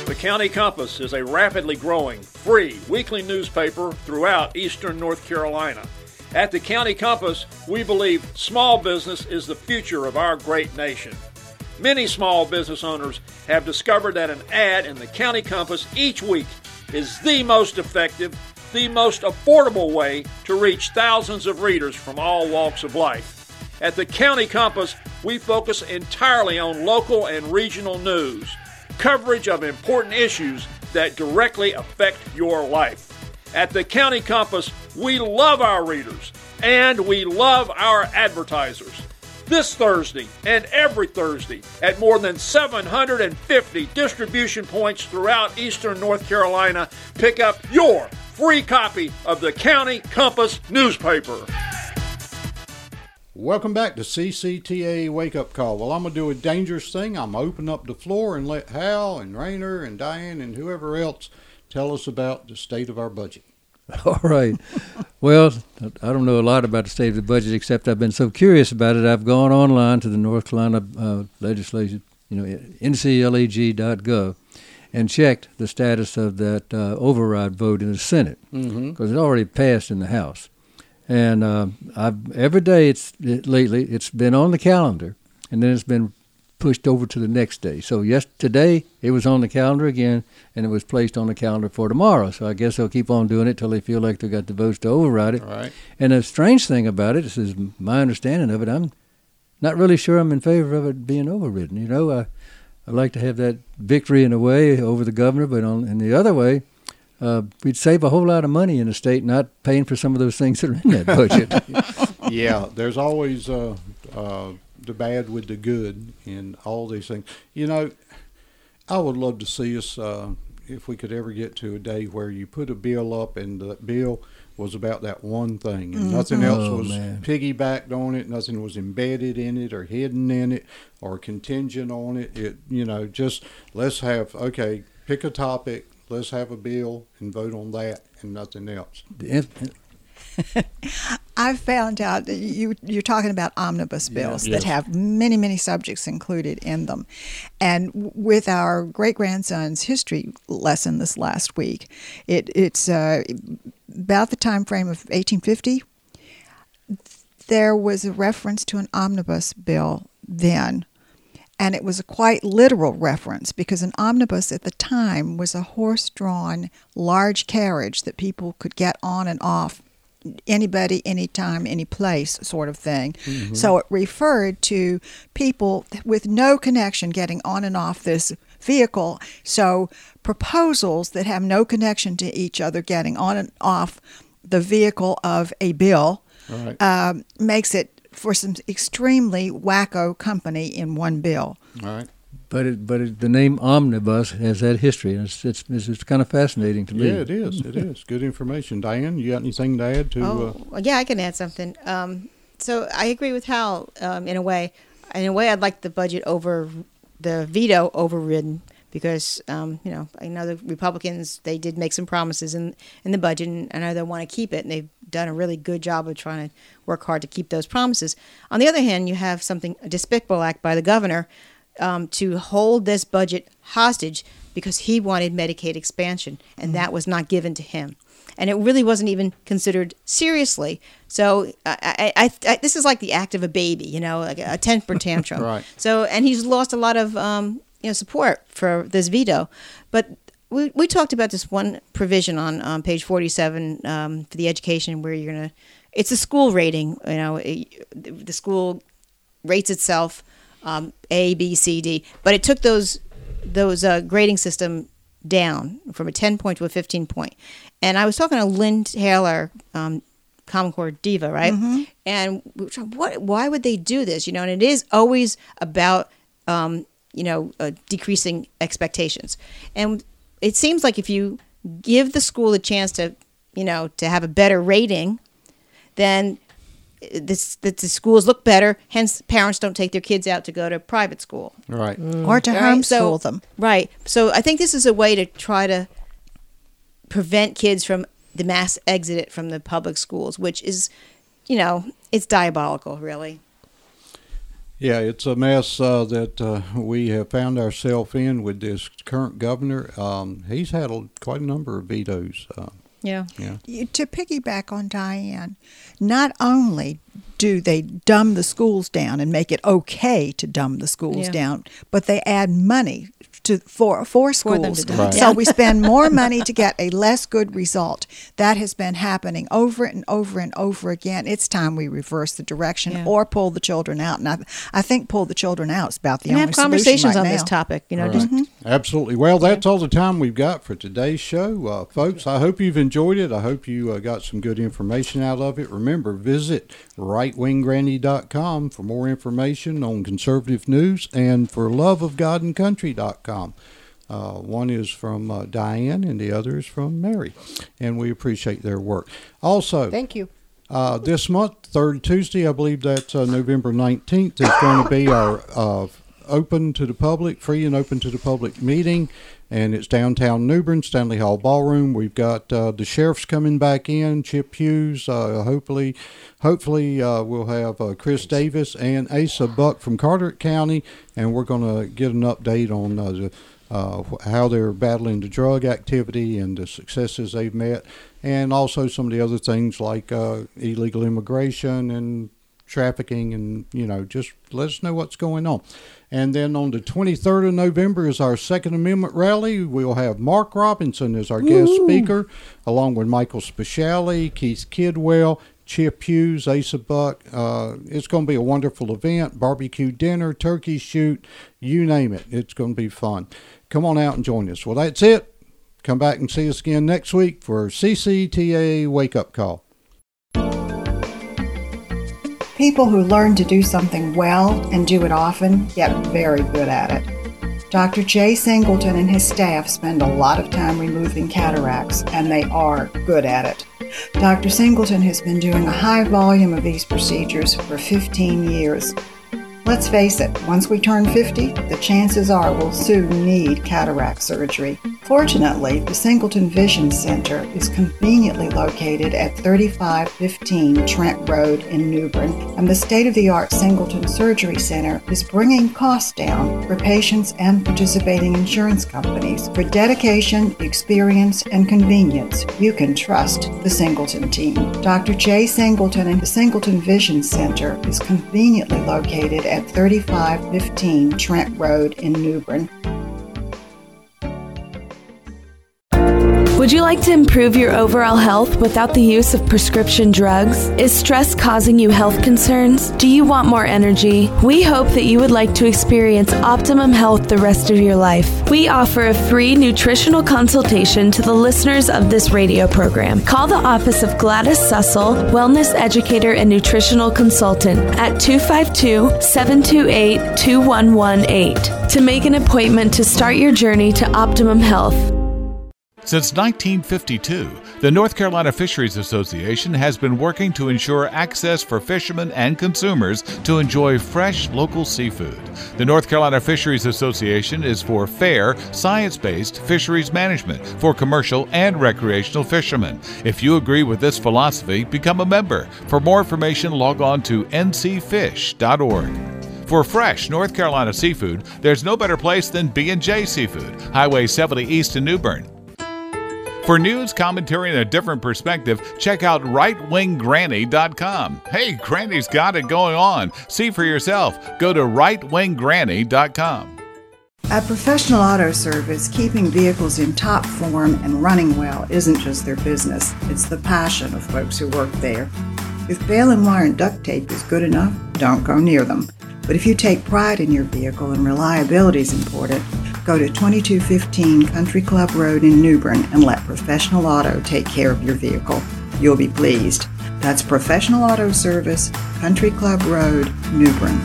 The County Compass is a rapidly growing, free weekly newspaper throughout eastern North Carolina. At the County Compass, we believe small business is the future of our great nation. Many small business owners have discovered that an ad in the County Compass each week is the most effective, the most affordable way to reach thousands of readers from all walks of life. At the County Compass, we focus entirely on local and regional news, coverage of important issues that directly affect your life. At the County Compass, we love our readers and we love our advertisers. This Thursday and every Thursday at more than seven hundred fifty distribution points throughout eastern North Carolina, pick up your free copy of the County Compass newspaper. Welcome back to C C T A Wake Up Call. Well, I'm going to do a dangerous thing. I'm going to open up the floor and let Hal and Rainer and Diane and whoever else tell us about the state of our budget. All right. Well, I don't know a lot about the state of the budget, except I've been so curious about it. I've gone online to the North Carolina uh, legislation, you know, N C L E G dot gov, and checked the status of that uh, override vote in the Senate, because Mm-hmm. it already passed in the House. And uh, I've, every day it's it, lately it's been on the calendar, and then it's been pushed over to the next day. So yes, today it was on the calendar again, and it was placed on the calendar for tomorrow. So I guess they'll keep on doing it till they feel like they got the votes to override it. Right. And the strange thing about it, this is my understanding of it, I'm not really sure I'm in favor of it being overridden. You know, I I'd like to have that victory in a way over the governor, but on in the other way, Uh, we'd save a whole lot of money in the state not paying for some of those things that are in that budget. Yeah, there's always uh, uh, the bad with the good in all these things. You know, I would love to see us, uh, if we could ever get to a day where you put a bill up and the bill was about that one thing and Mm-hmm. nothing else Oh, was man. piggybacked on it, nothing was embedded in it or hidden in it or contingent on it. It, you know, just let's have, okay, pick a topic, let's have a bill and vote on that and nothing else. I've found out that you, you're talking about omnibus bills Yes. that have many, many subjects included in them. And w- with our great-grandson's history lesson this last week, it, it's uh, about the time frame of eighteen fifty. There was a reference to an omnibus bill then. And it was a quite literal reference because an omnibus at the time was a horse-drawn, large carriage that people could get on and off, anybody, anytime, any place sort of thing. Mhm. So it referred to people with no connection getting on and off this vehicle. So proposals that have no connection to each other getting on and off the vehicle of a bill Right. um, makes it for some extremely wacko company in one bill. All right. But it, but it, the name omnibus has that history, and it's it's, it's, it's kind of fascinating to me. Yeah, it is. It is. Good information. Diane, you got anything to add to? Oh, Uh, well, yeah, I can add something. Um, so I agree with Hal um, in a way. In a way, I'd like the budget over, the veto overridden because, um, you know, I know the Republicans, they did make some promises in, in the budget, and I know they want to keep it, and they've done a really good job of trying to work hard to keep those promises. On the other hand, you have something, a despicable act by the governor um, to hold this budget hostage because he wanted Medicaid expansion, and that was not given to him. And it really wasn't even considered seriously. So I, I, I, this is like the act of a baby, you know, like a temper tantrum. Right. So, and he's lost a lot of, um, you know, support for this veto. But we we talked about this one provision on, on page forty-seven um, for the education where you're gonna, it's a school rating. You know, it, the school rates itself um, A, B, C, D, but it took those those uh, grading system down from a ten point to a fifteen point. And I was talking to Lynn Taylor, um, Common Core diva, right? Mhm. And we were trying, what? Why would they do this? You know, and it is always about um, you know uh, decreasing expectations. And it seems like if you give the school a chance to, you know, to have a better rating, then this that the schools look better. Hence, parents don't take their kids out to go to private school. Right. Or to Right? homeschool So- them. Right. So I think this is a way to try to prevent kids from the mass exit from the public schools, which is, you know, it's diabolical, really. Yeah, it's a mess uh, that uh, we have found ourselves in with this current governor. Um, he's had a, quite a number of vetoes. Uh, yeah. yeah. To piggyback on Diane, not only do they dumb the schools down and make it okay to dumb the schools Yeah. down, but they add money to for for For them schools. to dumb Right. it So down. we spend more money to get a less good result. That has been happening over and over and over again. It's time we reverse the direction Yeah. or pull the children out. And I, I think pull the children out is about the And only have conversations solution on right this now. topic. You know, Right. just Absolutely. Well, that's all the time we've got for today's show. Uh, folks, I hope you've enjoyed it. I hope you uh, got some good information out of it. Remember, visit right wing granny dot com for more information on conservative news, and for love of god and country dot com. Uh, one is from uh, Diane and the other is from Mary, and we appreciate their work. Also, Thank you. Uh, this month, third Tuesday, I believe that's uh, November nineteenth, is going to be our uh, open to the public, free and open to the public meeting, and it's downtown New Bern, Stanley Hall Ballroom. We've got uh, the sheriffs coming back in, Chip Hughes. Uh, hopefully, hopefully uh, we'll have uh, Chris Davis and Asa Buck from Carteret County, and we're going to get an update on uh, the Uh, how they're battling the drug activity and the successes they've met, and also some of the other things like uh, illegal immigration and trafficking, and, you know, just let us know what's going on. And then on the twenty-third of November is our Second Amendment rally. We'll have Mark Robinson as our guest Woo. speaker, along with Michael Speciale, Keith Kidwell, Chip Hughes, Asa Buck. Uh, it's going to be a wonderful event. Barbecue dinner, turkey shoot, you name it. It's going to be fun. Come on out and join us. Well, that's it. Come back and see us again next week for C C T A Wake Up Call. People who learn to do something well and do it often get very good at it. Doctor Jay Singleton and his staff spend a lot of time removing cataracts, and they are good at it. Doctor Singleton has been doing a high volume of these procedures for fifteen years. Let's face it, once we turn fifty, the chances are we'll soon need cataract surgery. Fortunately, the Singleton Vision Center is conveniently located at thirty-five fifteen Trent Road in New Bern, and the state-of-the-art Singleton Surgery Center is bringing costs down for patients and participating insurance companies. For dedication, experience, and convenience, you can trust the Singleton team. Doctor Jay Singleton and the Singleton Vision Center is conveniently located at thirty-five fifteen Trent Road in New Bern. Would you like to improve your overall health without the use of prescription drugs? Is stress causing you health concerns? Do you want more energy? We hope that you would like to experience optimum health the rest of your life. We offer a free nutritional consultation to the listeners of this radio program. Call the office of Gladys Sussel, Wellness Educator and Nutritional Consultant at two five two, seven two eight, two one one eight to make an appointment to start your journey to optimum health. Since nineteen fifty-two, the North Carolina Fisheries Association has been working to ensure access for fishermen and consumers to enjoy fresh local seafood. The North Carolina Fisheries Association is for fair, science-based fisheries management for commercial and recreational fishermen. If you agree with this philosophy, become a member. For more information, log on to n c fish dot org. For fresh North Carolina seafood, there's no better place than B and J Seafood, Highway seventy East in New Bern. For news, commentary, and a different perspective, check out right wing granny dot com. Hey, Granny's got it going on. See for yourself. Go to right wing granny dot com. At Professional Auto Service, keeping vehicles in top form and running well isn't just their business. It's the passion of folks who work there. If baling wire and duct tape is good enough, don't go near them. But if you take pride in your vehicle and reliability is important, go to twenty-two fifteen Country Club Road in New Bern and let Professional Auto take care of your vehicle. You'll be pleased. That's Professional Auto Service, Country Club Road, New Bern.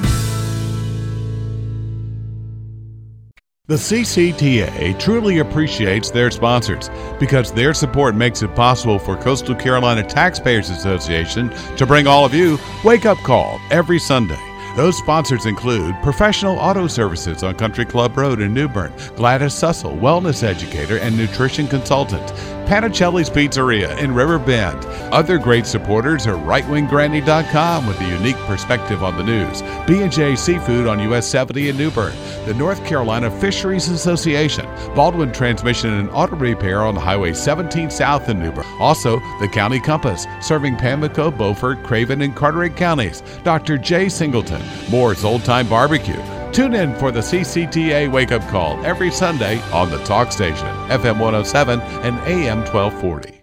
The C C T A truly appreciates their sponsors because their support makes it possible for Coastal Carolina Taxpayers Association to bring all of you Wake Up Call every Sunday. Those sponsors include Professional Auto Services on Country Club Road in New Bern, Gladys Sussel, Wellness Educator and Nutrition Consultant, Panicelli's Pizzeria in River Bend. Other great supporters are right wing granny dot com with a unique perspective on the news, B and J Seafood on U S seventy in New Bern, the North Carolina Fisheries Association, Baldwin Transmission and Auto Repair on Highway seventeen South in New Bern. Also, the County Compass, serving Pamlico, Beaufort, Craven, and Carteret counties. Doctor Jay Singleton, Moore's Old Time Barbecue. Tune in for the C C T A Wake Up Call every Sunday on the Talk Station, F M one oh seven and A M twelve forty.